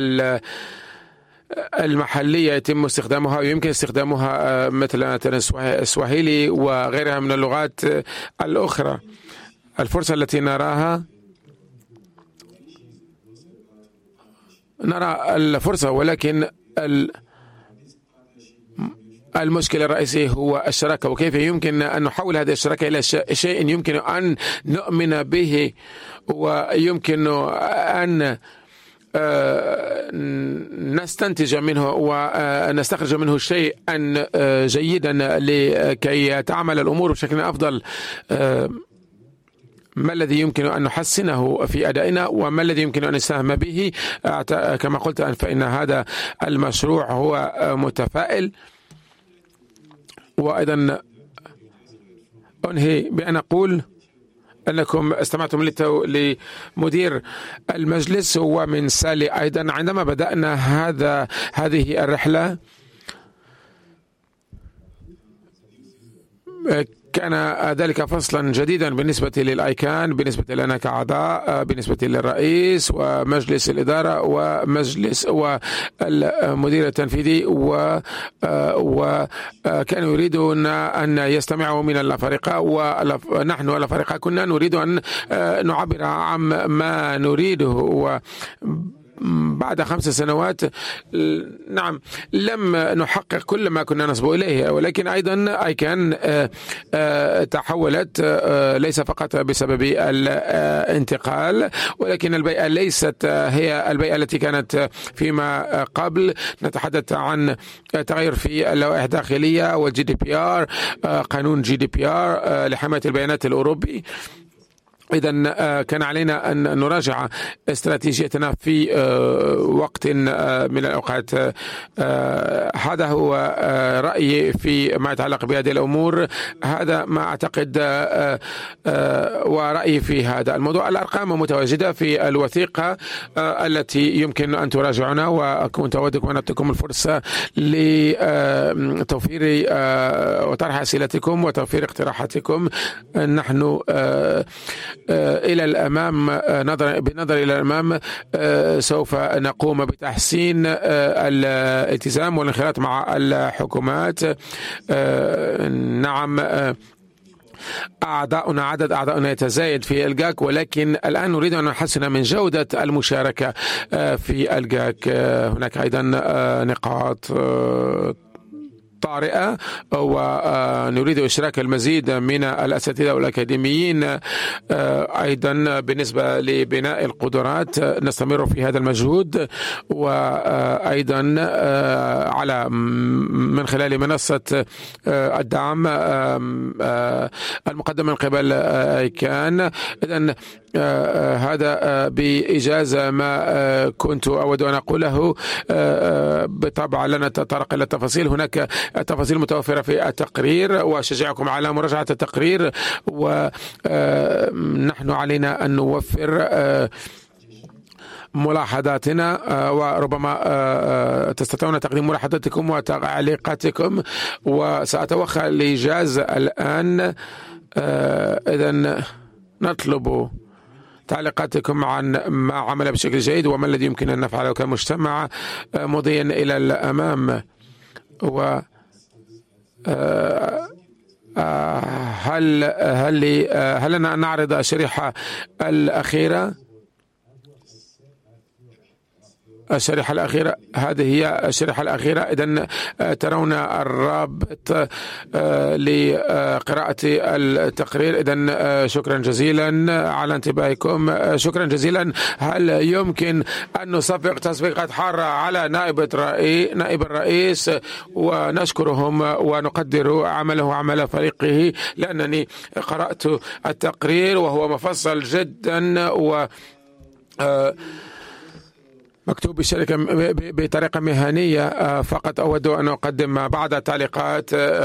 S4: المحلية يتم استخدامها، ويمكن استخدامها مثل السواهيلي وغيرها من اللغات الأخرى. الفرصة التي نراها نرى الفرصة، ولكن المشكلة الرئيسي هو الشراكة، وكيف يمكن أن نحول هذه الشراكة إلى شيء يمكن أن نؤمن به ويمكن أن نستنتج منه ونستخرج منه شيئا جيدا لكي تعمل الأمور بشكل أفضل. ما الذي يمكن أن نحسنه في أدائنا وما الذي يمكن أن نساهم به؟ كما قلت فإن هذا المشروع هو متفائل. وأيضا أنهي بأن أقول أنكم استمعتم لمدير المجلس ومن سالي أيضا. عندما بدأنا هذا هذه الرحلة كان ذلك فصلا جديدا بالنسبة للأيكان، بالنسبة لنا كأعضاء، بالنسبة للرئيس ومجلس الإدارة ومجلس والمدير التنفيذي، وكانوا يريدون أن يستمعوا من الأفارقة، ونحن الأفارقة كنا نريد أن نعبر عن ما نريده. و بعد خمس سنوات نعم لم نحقق كل ما كنا نسبق إليه، ولكن أيضا أيكان تحولت ليس فقط بسبب الانتقال، ولكن البيئة ليست هي البيئة التي كانت فيما قبل. نتحدث عن تغير في اللوائح الداخلية والجي دي بي آر، قانون جي دي بي آر لحماية البيانات الأوروبي. إذن كان علينا أن نراجع استراتيجيتنا في وقت من الأوقات. هذا هو رأيي فيما يتعلق بهذه الأمور، هذا ما أعتقد ورأيي في هذا الموضوع. الأرقام متواجدة في الوثيقة التي يمكن أن تراجعنا، وكنت أودكم أن أعطيكم الفرصة لتوفير وطرح أسئلتكم وتوفير اقتراحاتكم. نحن إلى الأمام نظر بنظر إلى الأمام سوف نقوم بتحسين الالتزام والانخراط مع الحكومات. نعم أعضاؤنا عدد أعضاؤنا يتزايد في الجاك، ولكن الآن نريد أن نحسن من جودة المشاركة في الجاك. هناك أيضا نقاط طارئة، ونريد إشراك المزيد من الأساتذة والأكاديميين. أيضا بالنسبة لبناء القدرات نستمر في هذا المجهود، وأيضا على من خلال منصة الدعم المقدم من قبل أيكان. إذن هذا بإجازة ما كنت أود أن أقوله. بالطبع لن نتطرق إلى التفاصيل، هناك تفاصيل متوفرة في التقرير، وأشجعكم على مراجعة التقرير. ونحن علينا أن نوفر ملاحظاتنا، وربما تستطيعون تقديم ملاحظاتكم وتعليقاتكم، وسأتوخى لجاز الآن. إذن نطلب تعليقاتكم عن ما عمل بشكل جيد وما الذي يمكن أن نفعله كمجتمع مضيا إلى الأمام. و هل هل هل لنا أن نعرض الشريحة الأخيرة؟ الشريحة الأخيرة، هذه هي الشريحة الأخيرة. إذن ترون الرابط لقراءة التقرير. إذن شكرا جزيلا على انتباهكم، شكرا جزيلا. هل يمكن أن نصفق تصفيقات حارة على نائب الرئيس نائب الرئيس ونشكرهم ونقدر عمله وعمل فريقه، لأنني قرأت التقرير وهو مفصل جدا و مكتوب بالشركة بطريقة مهنية. فقط أود أن أقدم بعض التعليقات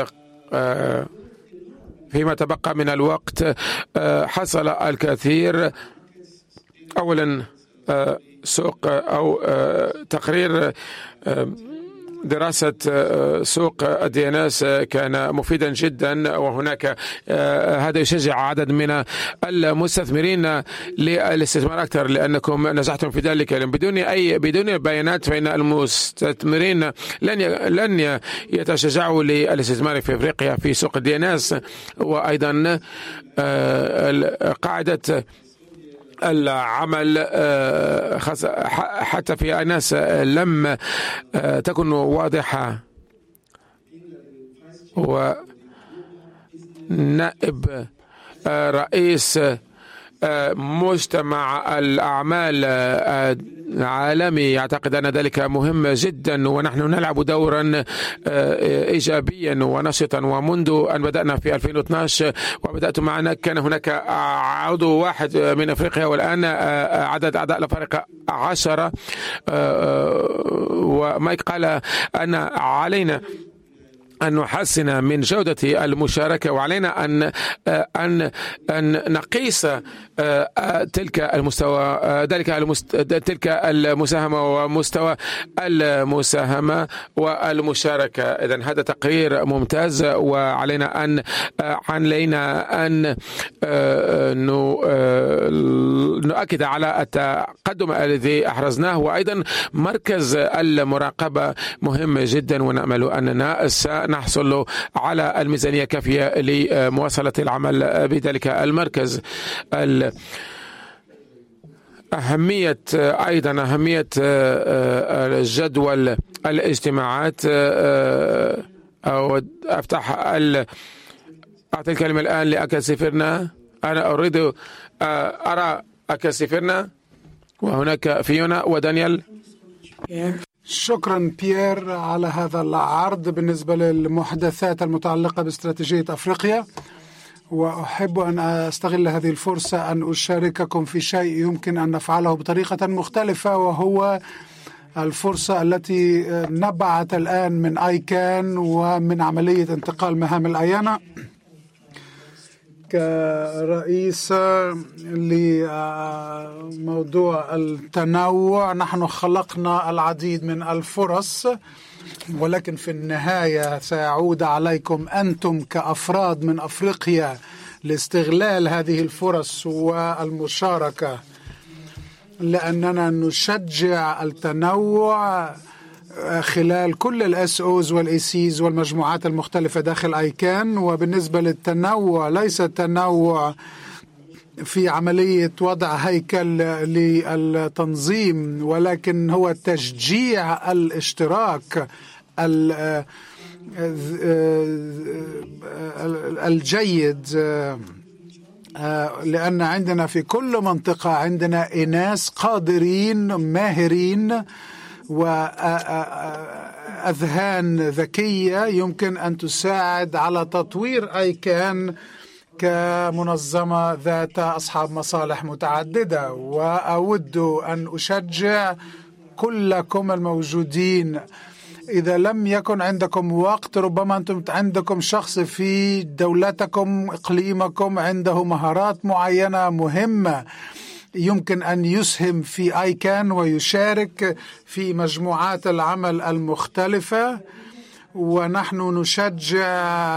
S4: فيما تبقى من الوقت. حصل الكثير. أولا سوق أو تقرير دراسة سوق الدي ان اس كان مفيدا جدا، وهناك هذا يشجع عدد من المستثمرين للاستثمار أكثر، لأنكم نجحتم في ذلك. بدون أي بدون بيانات فإن المستثمرين لن لن يتشجعوا للاستثمار في أفريقيا في سوق الدي ان اس. وأيضا قاعدة العمل حتى في ناس لم تكن واضحة. ونائب رئيس مجتمع الأعمال العالمي يعتقد أن ذلك مهم جدا، ونحن نلعب دورا إيجابيا ونشطا. ومنذ أن بدأنا في ألفين واثني عشر وبدأت معنا كان هناك عضو واحد من أفريقيا، والآن عدد أعضاء الأفارقة عشرة. ومايك قال أن علينا أن نحسن من جودة المشاركة، وعلينا أن أن أن نقيس تلك المستوى ذلك المست... تلك المساهمة ومستوى المساهمة والمشاركة. إذن هذا تقرير ممتاز، وعلينا أن علينا أن نؤكد على التقدم الذي أحرزناه، وأيضا مركز المراقبة مهم جدا، ونأمل أننا نحصل على الميزانية كافية لمواصلة العمل بذلك المركز. أهمية أيضا أهمية جدول الاجتماعات. أو أفتح أعطي الكلمة الآن لأكاسيفرنا. أنا أريد أرى أكاسيفرنا، وهناك فيونا ودانيال.
S2: شكرا بيير على هذا العرض بالنسبة للمحادثات المتعلقة باستراتيجية أفريقيا، وأحب أن أستغل هذه الفرصة أن أشارككم في شيء يمكن أن نفعله بطريقة مختلفة، وهو الفرصة التي نبعت الآن من آيكان ومن عملية انتقال مهام الأيانا. كرئيس لموضوع التنوع نحن خلقنا العديد من الفرص، ولكن في النهاية سيعود عليكم أنتم كأفراد من أفريقيا لاستغلال هذه الفرص والمشاركة، لأننا نشجع التنوع خلال كل الاس اوز والاي سيز والمجموعات المختلفة داخل ايكان. وبالنسبة للتنوع ليس التنوع في عملية وضع هيكل للتنظيم، ولكن هو تشجيع الاشتراك الجيد، لأن عندنا في كل منطقة عندنا إناس قادرين ماهرين وأذهان ذكية يمكن أن تساعد على تطوير أيكان كمنظمة ذات أصحاب مصالح متعددة. وأود أن أشجع كلكم الموجودين، إذا لم يكن عندكم وقت ربما أنتم عندكم شخص في دولتكم إقليمكم عنده مهارات معينة مهمة يمكن أن يسهم في آيكان ويشارك في مجموعات العمل المختلفة، ونحن نشجع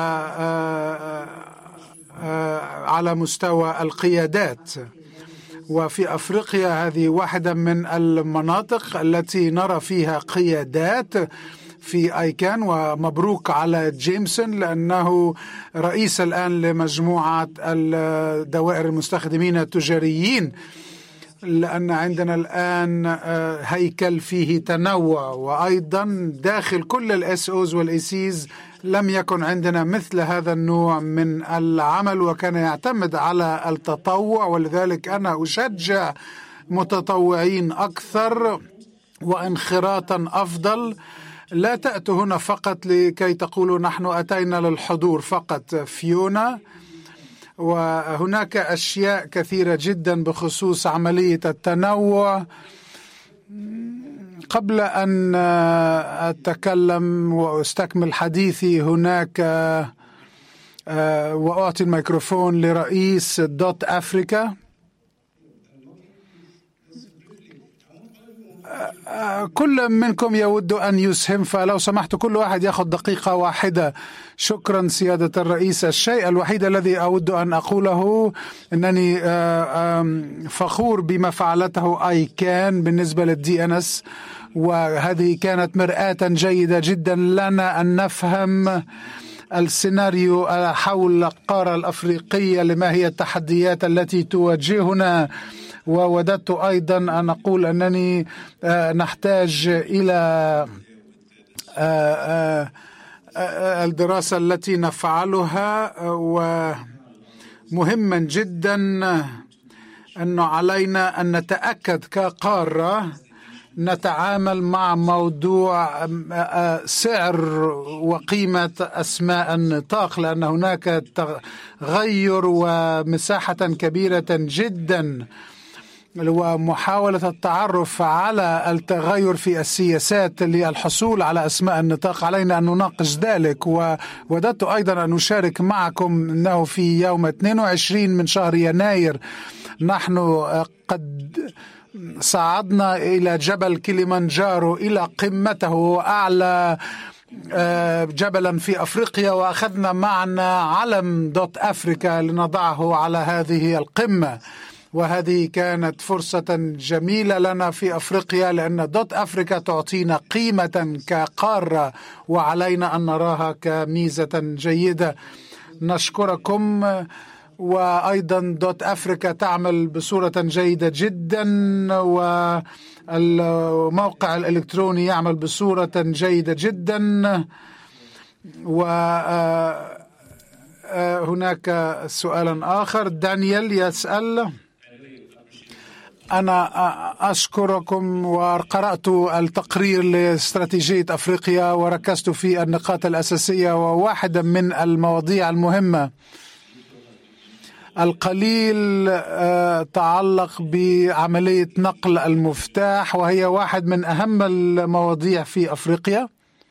S2: على مستوى القيادات. وفي أفريقيا هذه واحدة من المناطق التي نرى فيها قيادات في آيكان، ومبروك على جيمسون لأنه رئيس الآن لمجموعة الدوائر المستخدمين التجاريين، لأن عندنا الآن هيكل فيه تنوع. وأيضا داخل كل الاس اوز والاي سيز لم يكن عندنا مثل هذا النوع من العمل، وكان يعتمد على التطوع، ولذلك أنا أشجع متطوعين أكثر وانخراطا أفضل. لا تأتوا هنا فقط لكي تقولوا نحن أتينا للحضور فقط. فيونا، وهناك أشياء كثيرة جدا بخصوص عملية التنوع. قبل أن أتكلم وأستكمل حديثي هناك وأعطي الميكروفون لرئيس دوت أفريكا. كل منكم يود أن يسهم، فلو سمحت كل واحد يأخذ دقيقة واحدة. شكرا سيادة الرئيس. الشيء الوحيد الذي أود أن أقوله أنني فخور بما فعلته آيكان بالنسبة للدي ان اس، وهذه كانت مرآة جيدة جدا لنا أن نفهم السيناريو حول القارة الأفريقية لما هي التحديات التي تواجهنا. ووددت أيضا أن أقول أنني نحتاج إلى الدراسة التي نفعلها، ومهما جدا أنه علينا أن نتأكد كقارة نتعامل مع موضوع سعر وقيمة أسماء النطاق، لأن هناك تغير ومساحة كبيرة جدا. ومحاولة التعرف على التغير في السياسات للحصول على أسماء النطاق. علينا أن نناقش ذلك، ووددت أيضا أن أشارك معكم أنه في يوم اثنين وعشرين من شهر يناير نحن قد صعدنا إلى جبل كليمانجارو إلى قمته أعلى جبلا في أفريقيا، وأخذنا معنا علم دوت أفريكا لنضعه على هذه القمة. وهذه كانت فرصة جميلة لنا في أفريقيا، لأن دوت أفريكا تعطينا قيمة كقارة وعلينا أن نراها كميزة جيدة. نشكركم. وأيضا دوت أفريكا تعمل بصورة جيدة جدا، والموقع الإلكتروني يعمل بصورة جيدة جدا. وهناك سؤال آخر، دانيال يسأل: أنا أشكركم وقرأت التقرير لاستراتيجية أفريقيا وركزت في النقاط الأساسية، وواحدة من المواضيع المهمة القليل تعلق بعملية نقل المفتاح، وهي واحد من أهم المواضيع في أفريقيا.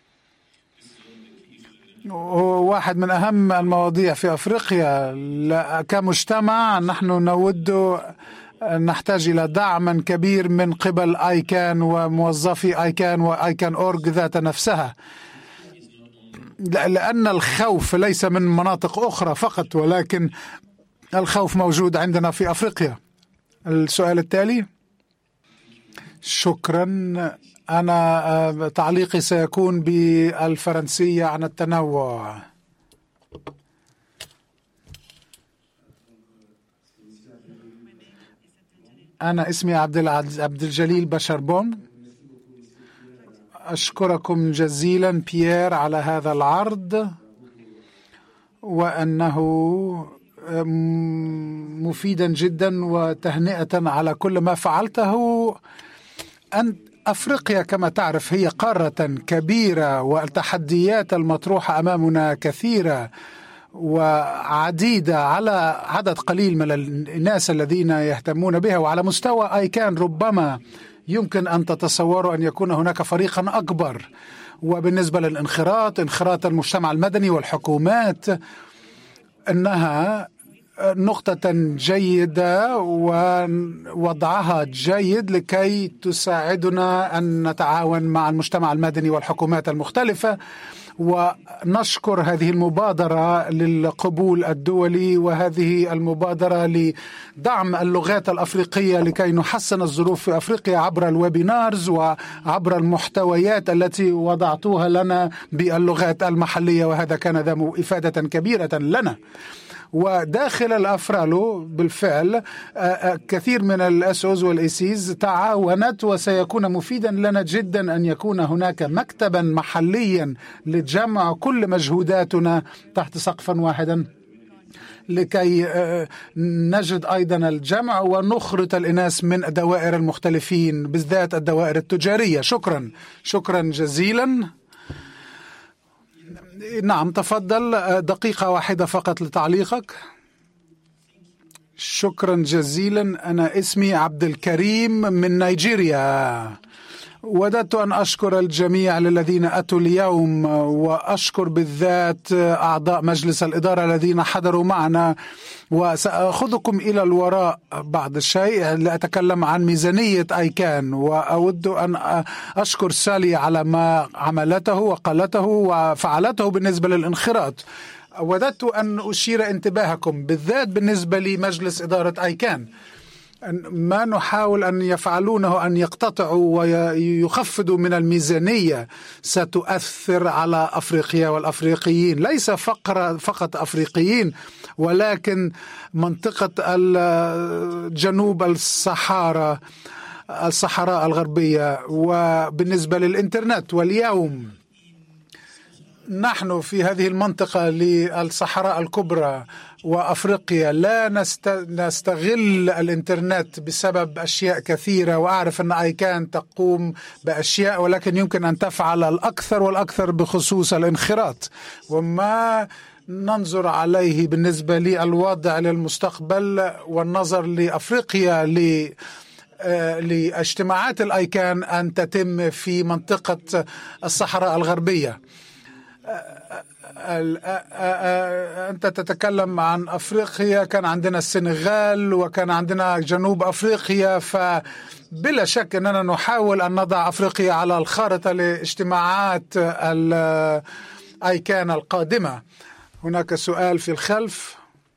S2: واحد من أهم المواضيع في أفريقيا كمجتمع. نحن نود نحتاج إلى دعم كبير من قبل آيكان وموظفي آيكان وآيكان أورج ذات نفسها، لأن الخوف ليس من مناطق أخرى فقط، ولكن الخوف موجود عندنا في أفريقيا. السؤال التالي. شكرا. أنا تعليقي سيكون بالفرنسية عن التنوع. أنا اسمي عبد عبد الجليل بشربون. أشكركم جزيلا بيير على هذا العرض، وأنه مفيدا جدا، وتهنئة على كل ما فعلته. أن أفريقيا كما تعرف هي قارة كبيرة، والتحديات المطروحة أمامنا كثيرة وعديدة على عدد قليل من الناس الذين يهتمون بها. وعلى مستوى آيكان ربما يمكن أن تتصوروا أن يكون هناك فريقا أكبر. وبالنسبة للانخراط، انخراط المجتمع المدني والحكومات، أنها نقطة جيدة ووضعها جيد لكي تساعدنا أن نتعاون مع المجتمع المدني والحكومات المختلفة. ونشكر هذه المبادرة للقبول الدولي، وهذه المبادرة لدعم اللغات الأفريقية لكي نحسن الظروف في أفريقيا عبر الويبينارز وعبر المحتويات التي وضعتوها لنا باللغات المحلية، وهذا كان ذا إفادة كبيرة لنا. وداخل الأفرالو بالفعل كثير من الأسوز والإيسيز تعاونت، وسيكون مفيدا لنا جدا أن يكون هناك مكتبا محليا لجمع كل مجهوداتنا تحت سقف واحد، لكي نجد أيضا الجمع ونخرط الإناس من الدوائر المختلفين، بالذات الدوائر التجارية. شكرا شكرا جزيلا. نعم، تفضل، دقيقة واحدة فقط لتعليقك. شكرا جزيلا. أنا اسمي عبد الكريم من نيجيريا. وددت أن أشكر الجميع الذين أتوا اليوم، وأشكر بالذات أعضاء مجلس الإدارة الذين حضروا معنا. وسأخذكم إلى الوراء بعض الشيء لأتكلم عن ميزانية آيكان، وأود أن أشكر سالي على ما عملته وقالته وفعلته بالنسبة للانخراط. وددت أن أشير انتباهكم بالذات بالنسبة لمجلس إدارة آيكان، ما نحاول أن يفعلونه أن يقتطعوا ويخفضوا من الميزانية ستؤثر على أفريقيا والأفريقيين، ليس فقط أفريقيين، ولكن منطقة الجنوب الصحراء الصحراء الغربية. وبالنسبة للإنترنت، واليوم نحن في هذه المنطقة للصحراء الكبرى وأفريقيا لا نستغل الإنترنت بسبب أشياء كثيرة، وأعرف أن آيكان تقوم بأشياء، ولكن يمكن أن تفعل الأكثر والأكثر بخصوص الانخراط. وما ننظر عليه بالنسبة للوضع للمستقبل والنظر لأفريقيا لاجتماعات الأيكان أن تتم في منطقة الصحراء الغربية. أنت تتكلم عن أفريقيا، كان عندنا السنغال وكان عندنا جنوب أفريقيا، فبلا شك أننا نحاول أن نضع أفريقيا على الخارطة لاجتماعات الأيكان القادمة. هناك سؤال في الخلف.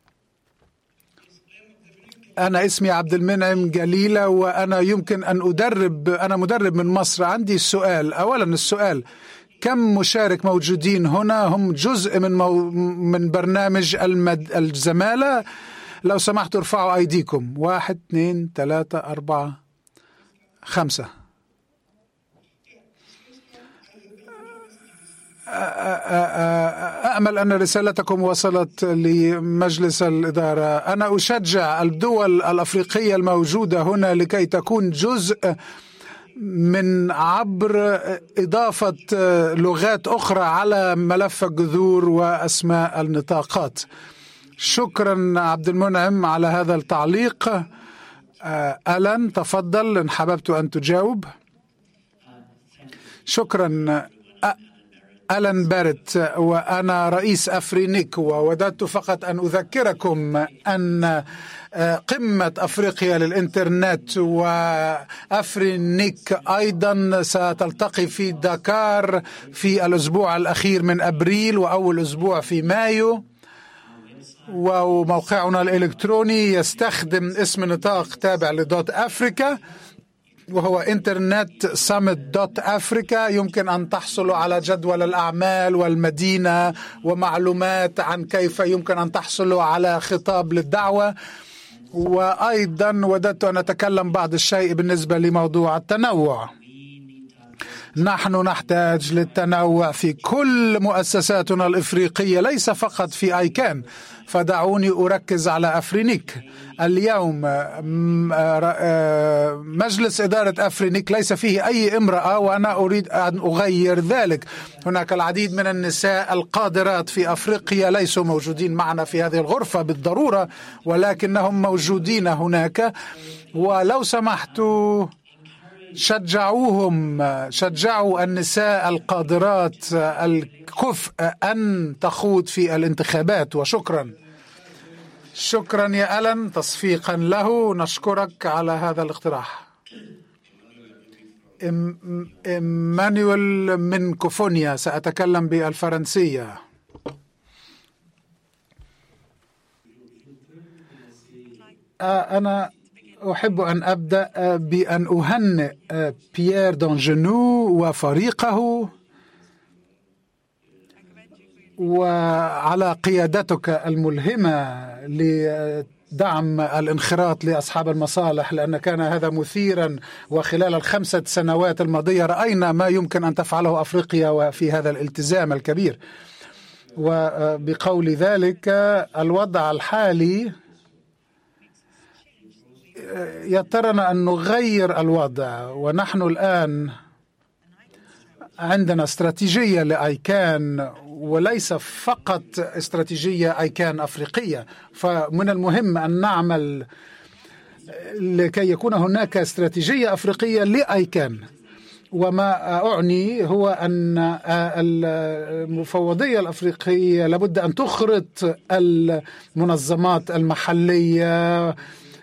S2: أنا اسمي عبد المنعم جليلة وأنا يمكن أن أدرب، أنا مدرب من مصر. عندي السؤال، أولا السؤال، كم مشارك موجودين هنا؟ هم جزء من مو من برنامج المد... الزمالة؟ لو سمحتوا ارفعوا أيديكم. واحد اثنين ثلاثة أربعة خمسة. أأمل أن رسالتكم وصلت لمجلس الإدارة. أنا أشجع الدول الأفريقية الموجودة هنا لكي تكون جزء من عبر إضافة لغات أخرى على ملف الجذور وأسماء النطاقات. شكرا عبد المنعم على هذا التعليق. ألان تفضل إن حببت أن تجاوب. شكرا. ألان بارت وأنا رئيس أفرينيك، ووددت فقط أن أذكركم أن قمة أفريقيا للإنترنت وأفرينيك أيضا ستلتقي في داكار في الأسبوع الأخير من أبريل وأول أسبوع في مايو. وموقعنا الإلكتروني يستخدم اسم نطاق تابع لدوت أفريكا وهو انترنت سامت دوت أفريكا. يمكن أن تحصلوا على جدول الأعمال والمدينة ومعلومات عن كيف يمكن أن تحصلوا على خطاب للدعوة. وأيضا وددت أن أتكلم بعض الشيء بالنسبة لموضوع التنوع. نحن نحتاج للتنوع في كل مؤسساتنا الإفريقية، ليس فقط في أيكان. فدعوني أركز على أفرينيك. اليوم مجلس إدارة أفرينيك ليس فيه أي امرأة، وأنا أريد أن أغير ذلك. هناك العديد من النساء القادرات في أفريقيا ليسوا موجودين معنا في هذه الغرفة بالضرورة، ولكنهم موجودين هناك. ولو سمحتوا شجعوهم، شجعوا النساء القادرات الكفء أن تخوض في الانتخابات. وشكرا. شكرا يا ألان، تصفيقا له. نشكرك على هذا الاقتراح. إيمانويل من كوفونيا، سأتكلم بالفرنسية. أنا أحب أن أبدأ بأن أهنئ بيير دونجنو وفريقه وعلى قيادتك الملهمة لدعم الانخراط لأصحاب المصالح، لأن كان هذا مثيرا. وخلال الخمسة سنوات الماضية رأينا ما يمكن أن تفعله أفريقيا وفي هذا الالتزام الكبير. وبقول ذلك الوضع الحالي يضطرنا أن نغير الوضع، ونحن الآن عندنا استراتيجية لأيكان، وليس فقط استراتيجية أيكان أفريقية. فمن المهم أن نعمل لكي يكون هناك استراتيجية أفريقية لأيكان. وما أعني هو أن المفوضية الأفريقية لابد أن تخرط المنظمات المحلية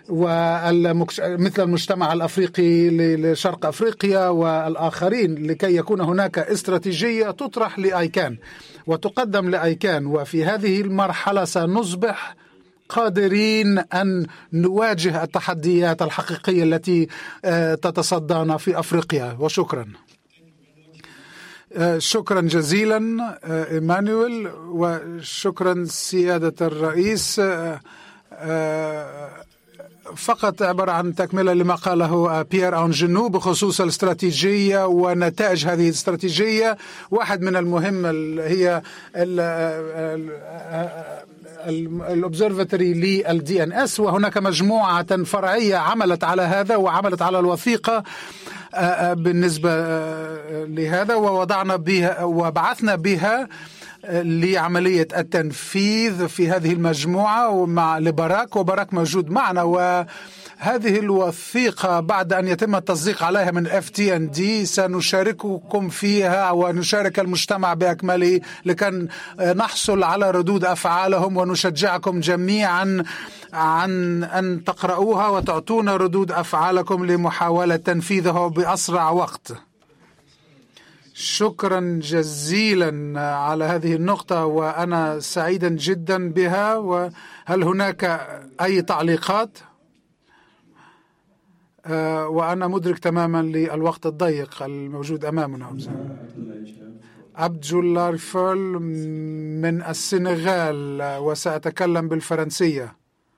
S2: ومثل المجتمع الأفريقي لشرق أفريقيا والآخرين، لكي يكون هناك استراتيجية تطرح لأيكان وتقدم لأيكان. وفي هذه المرحلة سنصبح قادرين أن نواجه التحديات الحقيقية التي تتصدانا في أفريقيا. وشكرا. شكرا جزيلا إيمانويل، وشكرا سيادة الرئيس. فقط عبارة عن تكملة لما قاله بيير أنجنو بخصوص الاستراتيجية ونتائج هذه الاستراتيجية. واحد من المهم هي الأوبزرفاتوري للدي ان اس، وهناك مجموعة فرعية عملت على هذا وعملت على الوثيقة بالنسبة لهذا، ووضعنا بها وبعثنا بها لعملية التنفيذ في هذه المجموعة ومع لبراك، وبراك موجود معنا. وهذه الوثيقة بعد أن يتم التصديق عليها من إف تي إن دي سنشارككم فيها ونشارك المجتمع بأكمله لكي نحصل على ردود أفعالهم، ونشجعكم جميعا عن أن تقرؤوها وتعطونا ردود أفعالكم لمحاولة تنفيذها بأسرع وقت. شكرا جزيلا على هذه النقطة وأنا سعيدا جدا بها. وهل هناك أي تعليقات؟ آه وأنا مدرك تماما للوقت الضيق الموجود أمامنا. عبد الله رفال من السنغال وسأتكلم بالفرنسية.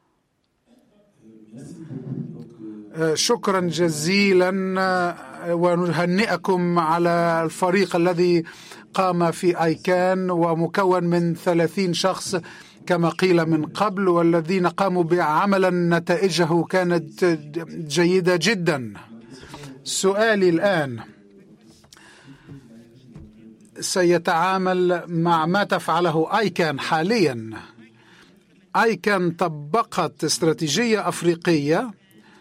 S2: آه شكرا جزيلا ونهنئكم على الفريق الذي قام في آيكان ومكون من ثلاثين شخص كما قيل من قبل، والذين قاموا بعملا نتائجه كانت جيدة جدا. سؤالي الآن سيتعامل مع ما تفعله آيكان حاليا. آيكان طبقت استراتيجية أفريقية،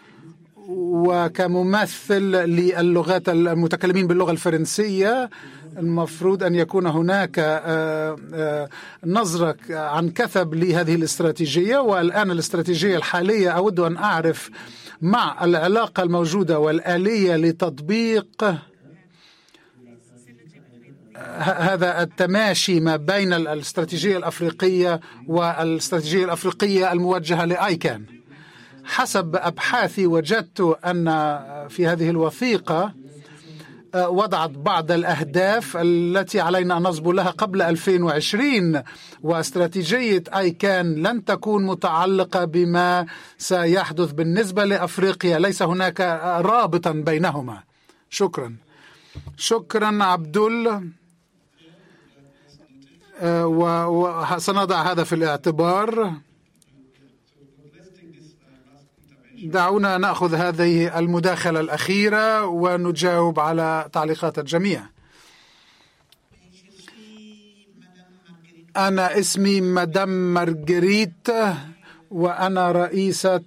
S2: وكممثل للغات المتكلمين باللغة الفرنسية المفروض أن يكون هناك نظرة عن كثب لهذه الاستراتيجية. والآن الاستراتيجية الحالية أود أن أعرف مع العلاقة الموجودة والآلية لتطبيق هذا التماشي ما بين الاستراتيجية الأفريقية والاستراتيجية الأفريقية الموجهة لآيكان. حسب أبحاثي وجدت أن في هذه الوثيقة وضعت بعض الأهداف التي علينا أن نصبو لها قبل ألفين وعشرين، واستراتيجية آيكان لن تكون متعلقة بما سيحدث بالنسبة لأفريقيا، ليس هناك رابطا بينهما. شكرا. شكرا عبدال، وسنضع هذا في الاعتبار. دعونا نأخذ هذه المداخلة الأخيرة ونجاوب على تعليقات الجميع. أنا اسمي مدام مارغريت وأنا رئيسة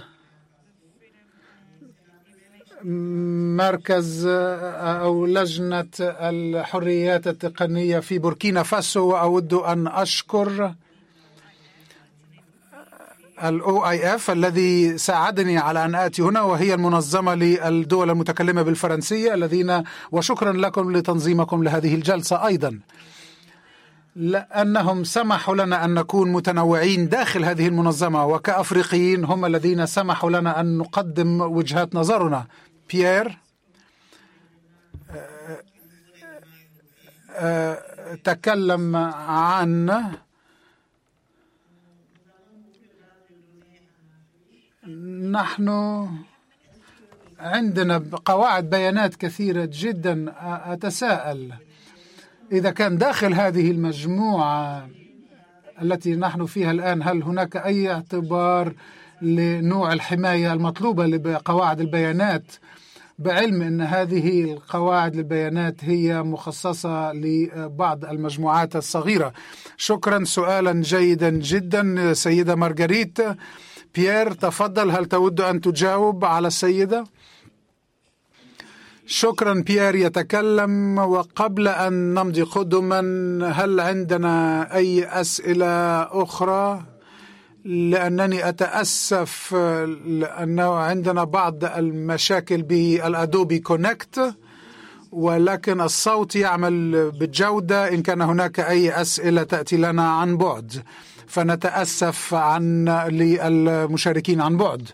S2: مركز أو لجنة الحريات التقنية في بوركينا فاسو، وأود أن أشكر ال أو آي إف الذي ساعدني على أن آتي هنا، وهي المنظمة للدول المتكلمة بالفرنسية الذين، وشكرا لكم لتنظيمكم لهذه الجلسة أيضا، لأنهم سمحوا لنا أن نكون متنوعين داخل هذه المنظمة، وكأفريقيين هم الذين سمحوا لنا أن نقدم وجهات نظرنا. بيير تكلم عن نحن عندنا قواعد بيانات كثيرة جدا. أتساءل إذا كان داخل هذه المجموعة التي نحن فيها الآن هل هناك أي اعتبار لنوع الحماية المطلوبة لقواعد البيانات، بعلم أن هذه القواعد البيانات هي مخصصة لبعض المجموعات الصغيرة. شكرا، سؤالا جيدا جدا سيدة مارغريت. بيير تفضل، هل تود أن تجاوب على السيدة؟ شكرا. بيير يتكلم، وقبل أن نمضي قدما هل عندنا أي أسئلة أخرى؟ لأنني أتأسف لأنه عندنا بعض المشاكل بالأدوبي كونكت، ولكن الصوت يعمل بجودة. إن كان هناك أي أسئلة تأتي لنا عن بعد فنتأسف عن للمشاركين عن بعد.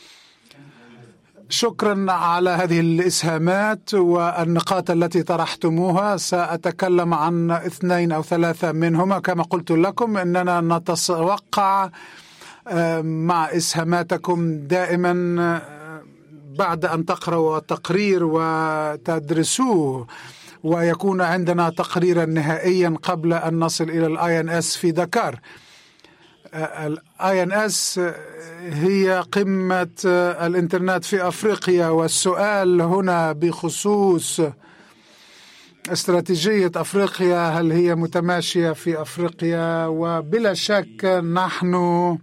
S2: شكرا على هذه الإسهامات والنقاط التي طرحتموها. سأتكلم عن اثنين أو ثلاثة منهما. كما قلت لكم أننا نتوقع مع إسهاماتكم دائما بعد أن تقرأوا التقرير وتدرسوه ويكون عندنا تقريرا نهائيا قبل أن نصل إلى الآي إن إس في دكار. الاي ان اس هي قمة الانترنت في افريقيا، والسؤال هنا بخصوص استراتيجية افريقيا، هل هي متماشية في افريقيا؟ وبلا شك نحن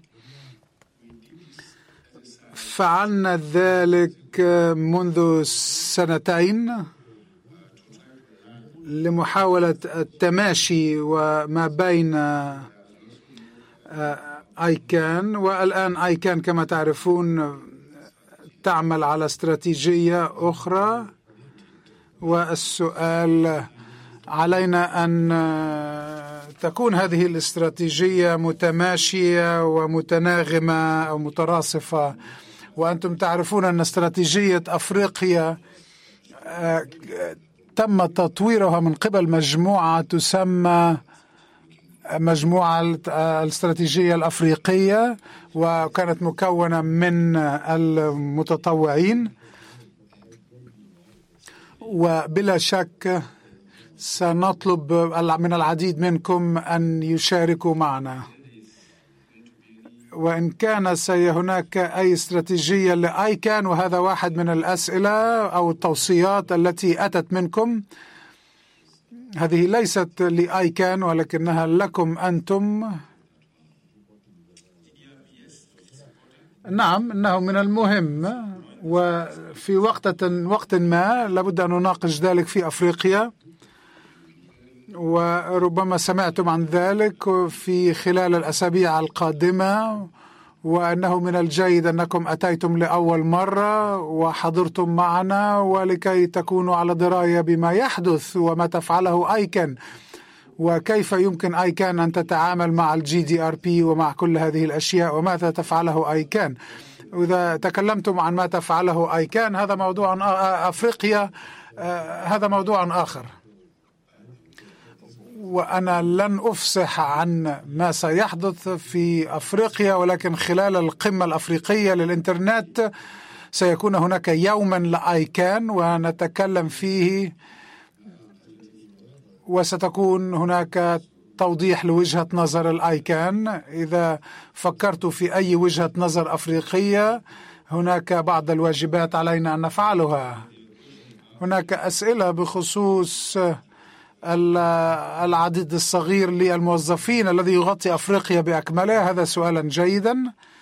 S2: فعلنا ذلك منذ سنتين لمحاولة التماشي وما بين آيكان، والآن آيكان كما تعرفون تعمل على استراتيجية أخرى، والسؤال علينا أن تكون هذه الاستراتيجية متماشية ومتناغمة أو متراصفة. وأنتم تعرفون أن استراتيجية أفريقيا تم تطويرها من قبل مجموعة تسمى مجموعة الاستراتيجية الأفريقية، وكانت مكونة من المتطوعين، وبلا شك سنطلب من العديد منكم أن يشاركوا معنا. وإن كان هناك أي استراتيجية لآيكان، وهذا واحد من الأسئلة أو التوصيات التي أتت منكم، هذه ليست لآيكان ولكنها لكم أنتم. نعم، إنه من المهم، وفي وقت وقت ما لابد أن نناقش ذلك في أفريقيا، وربما سمعتم عن ذلك في خلال الأسابيع القادمة، وأنه من الجيد أنكم أتيتم لأول مرة وحضرتم معنا ولكي تكونوا على دراية بما يحدث وما تفعله آيكان، وكيف يمكن آيكان أن تتعامل مع الجي دي آر بي ومع كل هذه الأشياء وماذا تفعله آيكان. وإذا تكلمتم عن ما تفعله آيكان هذا موضوع أفريقيا، هذا موضوع آخر، وأنا لن أفصح عن ما سيحدث في أفريقيا، ولكن خلال القمة الأفريقية للإنترنت سيكون هناك يوما لآيكان ونتكلم فيه، وستكون هناك توضيح لوجهة نظر الآيكان. إذا فكرت في أي وجهة نظر أفريقية هناك بعض الواجبات علينا أن نفعلها. هناك أسئلة بخصوص العدد الصغير للموظفين الذي يغطي أفريقيا بأكملها، هذا سؤالا جيدا،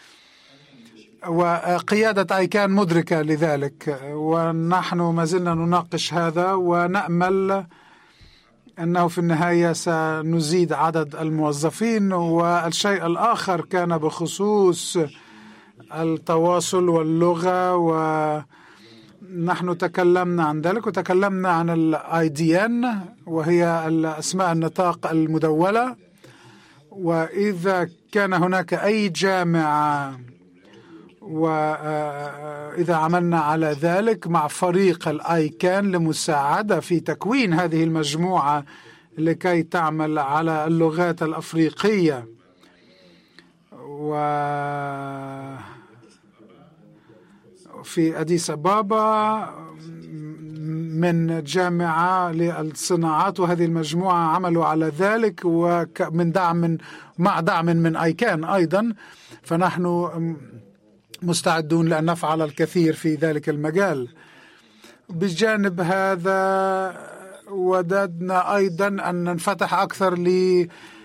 S2: وقيادة آيكان مدركة لذلك، ونحن ما زلنا نناقش هذا، ونأمل أنه في النهاية سنزيد عدد الموظفين. والشيء الآخر كان بخصوص التواصل واللغة، و نحن تكلمنا عن ذلك، وتكلمنا عن الاي دي ان وهي اسماء النطاق المدولة. وإذا كان هناك أي جامعة، وإذا عملنا على ذلك مع فريق الآيكان لمساعدة في تكوين هذه المجموعة لكي تعمل على اللغات الأفريقية، و في أديس أبابا من جامعة للصناعات، وهذه المجموعة عملوا على ذلك ومن دعم من مع دعم من آيكان أيضا، فنحن مستعدون لأن نفعل الكثير في ذلك المجال. بجانب هذا وددنا أيضا أن ننفتح أكثر ل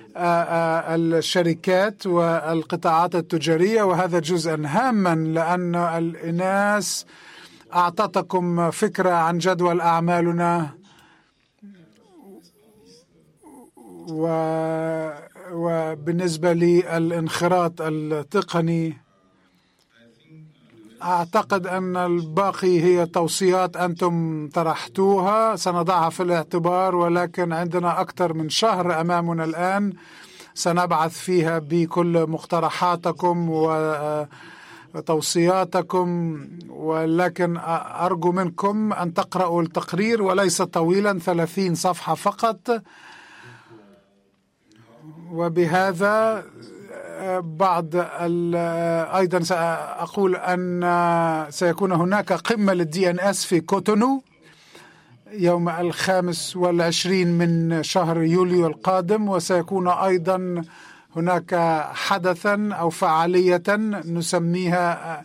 S2: الشركات والقطاعات التجارية، وهذا جزءا هاما لأن الناس أعطتكم فكرة عن جدول أعمالنا، وبالنسبة للانخراط التقني أعتقد أن الباقي هي توصيات أنتم طرحتوها سنضعها في الاعتبار، ولكن عندنا أكثر من شهر أمامنا الآن سنبعث فيها بكل مقترحاتكم وتوصياتكم، ولكن أرجو منكم أن تقرأوا التقرير وليس طويلا، ثلاثين صفحة فقط. وبهذا بعض أيضا سأقول أن سيكون هناك قمة للدي ان اس في كوتونو يوم الخامس والعشرين من شهر يوليو القادم، وسيكون أيضا هناك حدثا أو فعالية نسميها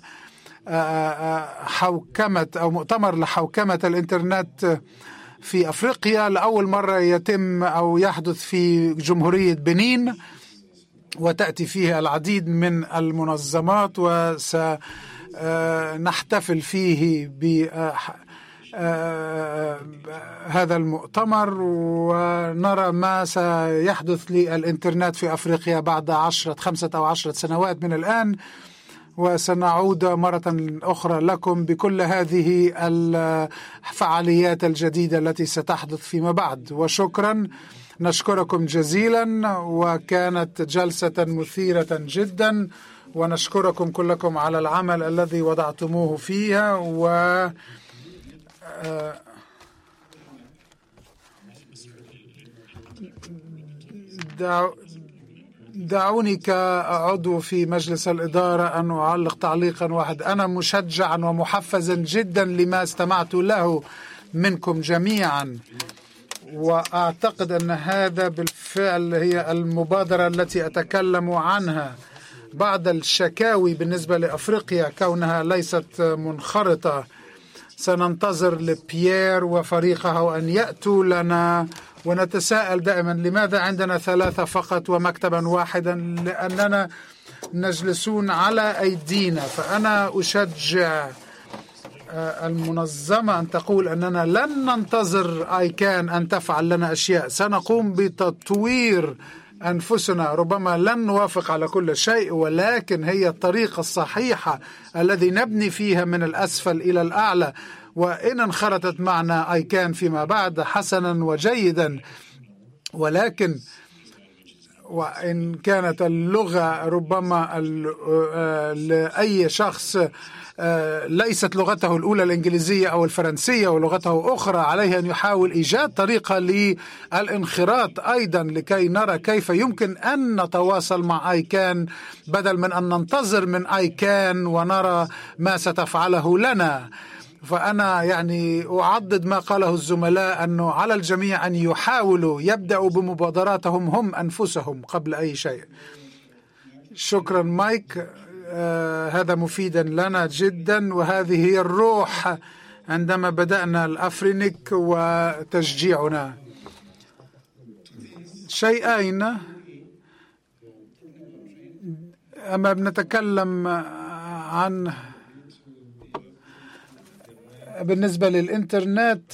S2: حوكمة أو مؤتمر لحوكمة الإنترنت في أفريقيا، لأول مرة يتم أو يحدث في جمهورية بنين، وتأتي فيها العديد من المنظمات، وسنحتفل فيه ب هذا المؤتمر ونرى ما سيحدث للإنترنت في أفريقيا بعد عشرة خمسة أو عشرة سنوات من الآن، وسنعود مرة أخرى لكم بكل هذه الفعاليات الجديدة التي ستحدث فيما بعد. وشكرا، نشكركم جزيلا، وكانت جلسة مثيرة جدا، ونشكركم كلكم على العمل الذي وضعتموه فيها. و دعوني كعضو في مجلس الإدارة أن أعلق تعليقا واحد. أنا مشجعا ومحفزا جدا لما استمعت له منكم جميعا، وأعتقد أن هذا بالفعل هي المبادرة التي أتكلم عنها. بعد الشكاوي بالنسبة لأفريقيا كونها ليست منخرطة، سننتظر لبيير وفريقه أن يأتوا لنا، ونتساءل دائما لماذا عندنا ثلاثة فقط ومكتبا واحدا، لأننا نجلسون على أيدينا. فأنا أشجع المنظمة أن تقول أننا لن ننتظر آيكان أن تفعل لنا أشياء، سنقوم بتطوير أنفسنا. ربما لن نوافق على كل شيء، ولكن هي الطريقة الصحيحة الذي نبني فيها من الأسفل إلى الأعلى. وإن انخرطت معنا آيكان فيما بعد حسنا وجيدا، ولكن وإن كانت اللغة ربما لأي شخص ليست لغته الأولى الإنجليزية أو الفرنسية ولغته أخرى، عليه أن يحاول إيجاد طريقة للانخراط أيضا، لكي نرى كيف يمكن أن نتواصل مع آيكان بدل من أن ننتظر من آيكان ونرى ما ستفعله لنا. فأنا يعني أعضد ما قاله الزملاء، أنه على الجميع أن يحاولوا يبدأوا بمبادراتهم هم أنفسهم قبل أي شيء. شكرا مايك، آه هذا مفيدا لنا جدا، وهذه هي الروح عندما بدأنا الأفرينيك وتشجيعنا. شيئين أما بنتكلم عن بالنسبة للإنترنت،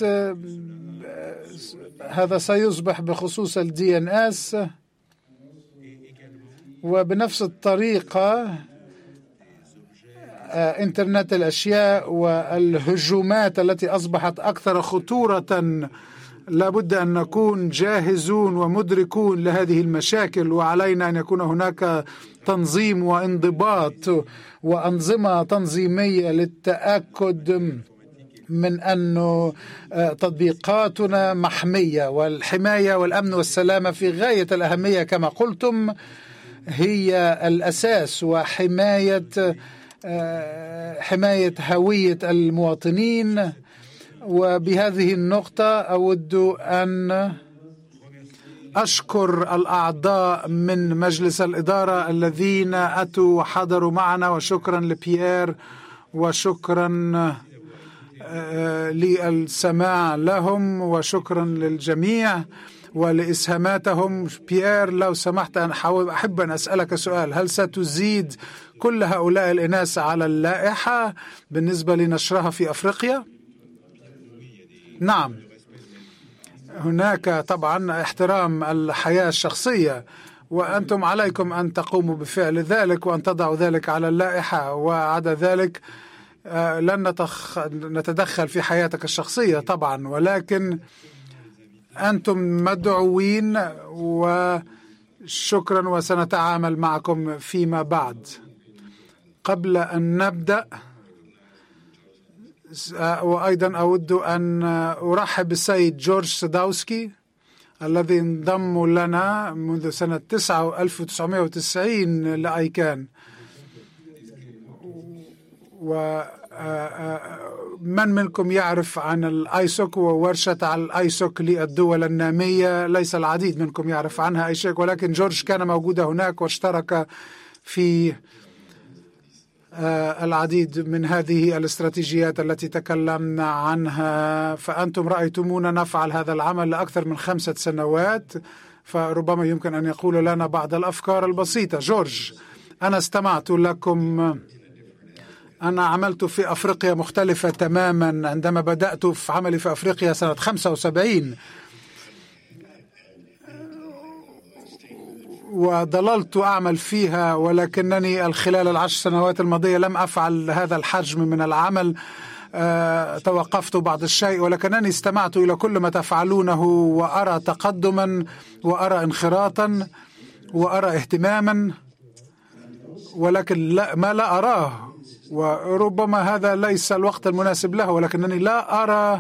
S2: هذا سيصبح بخصوص الدي ان اس، وبنفس الطريقة إنترنت الأشياء والهجومات التي أصبحت أكثر خطورة. لابد أن نكون جاهزون ومدركون لهذه المشاكل، وعلينا أن يكون هناك تنظيم وانضباط وأنظمة تنظيمية للتأكد من أن تطبيقاتنا محمية، والحماية والأمن والسلامة في غاية الأهمية كما قلتم هي الأساس، وحماية حماية هوية المواطنين. وبهذه النقطة أود أن أشكر الأعضاء من مجلس الإدارة الذين أتوا وحضروا معنا، وشكرا لبيير، وشكرا للسماع لهم، وشكرا للجميع ولإسهاماتهم. بيير، لو سمحت أنا أحب أن أسألك سؤال، هل ستزيد كل هؤلاء الإناس على اللائحة بالنسبة لنشرها في أفريقيا؟ نعم، هناك طبعا احترام الحياة الشخصية، وأنتم عليكم أن تقوموا بفعل ذلك وأن تضعوا ذلك على اللائحة، وعدا ذلك لن نتدخل في حياتك الشخصية طبعا، ولكن أنتم مدعوين، وشكرا، وسنتعامل معكم فيما بعد. قبل أن نبدأ، وأيضا أود أن أرحب بالسيد جورج سداوسكي الذي انضم لنا منذ سنة ألف وتسعمائة وتسعين لأيكان، و من منكم يعرف عن الآيسوك وورشة على الآيسوك للدول النامية؟ ليس العديد منكم يعرف عنها أي شيء، ولكن جورج كان موجود هناك واشترك في العديد من هذه الاستراتيجيات التي تكلمنا عنها. فأنتم رأيتمونا نفعل هذا العمل لأكثر من خمسة سنوات، فربما يمكن أن يقول لنا بعض الأفكار البسيطة. جورج، أنا استمعت لكم. أنا عملت في أفريقيا مختلفة تماما. عندما بدأت في عملي في أفريقيا سنة خمسة وسبعين وظللت أعمل فيها، ولكنني خلال العشر سنوات الماضية لم أفعل هذا الحجم من العمل. أه توقفت بعض الشيء، ولكنني استمعت إلى كل ما تفعلونه وأرى تقدما وأرى انخراطا وأرى اهتماما، ولكن لا ما لا أراه، وربما هذا ليس الوقت المناسب له، ولكنني لا أرى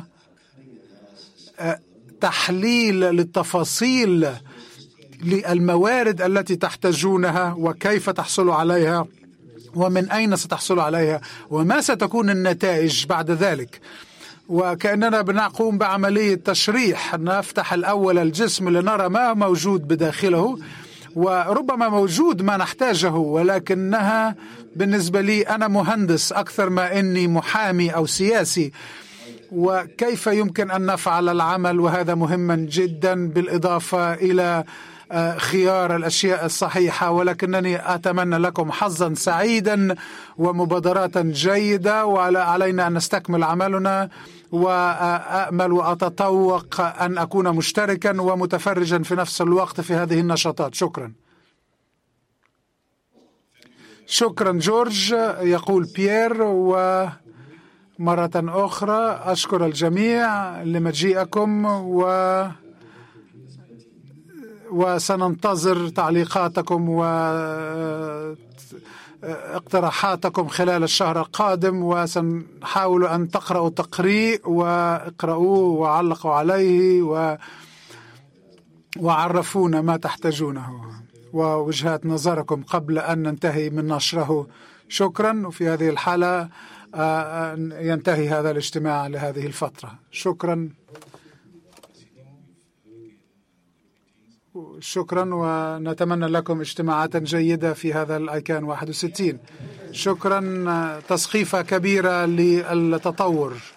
S2: تحليل للتفاصيل للموارد التي تحتاجونها وكيف تحصلوا عليها ومن أين ستحصلوا عليها وما ستكون النتائج بعد ذلك. وكأننا بنقوم بعملية تشريح، نفتح الأول الجسم لنرى ما موجود بداخله، وربما موجود ما نحتاجه، ولكنها بالنسبة لي أنا مهندس أكثر ما إني محامي أو سياسي، وكيف يمكن أن نفعل العمل، وهذا مهما جدا بالإضافة إلى خيار الأشياء الصحيحة. ولكنني أتمنى لكم حظا سعيدا ومبادرات جيدة، وعلينا أن نستكمل عملنا، وأأمل وأتطوق أن أكون مشتركا ومتفرجا في نفس الوقت في هذه النشاطات. شكرا. شكرا جورج، يقول بيير. ومرة أخرى أشكر الجميع لمجيئكم، و وسننتظر تعليقاتكم واقتراحاتكم خلال الشهر القادم، وسنحاول أن تقرأوا تقريء واقرأوه وعلقوا عليه و... وعرفونا ما تحتاجونه ووجهات نظركم قبل أن ننتهي من نشره. شكرا. وفي هذه الحالة ينتهي هذا الاجتماع لهذه الفترة. شكرا. شكرا، ونتمنى لكم اجتماعات جيدة في هذا الأيكان واحد وستين. شكرا. تسقيفة كبيرة للتطور.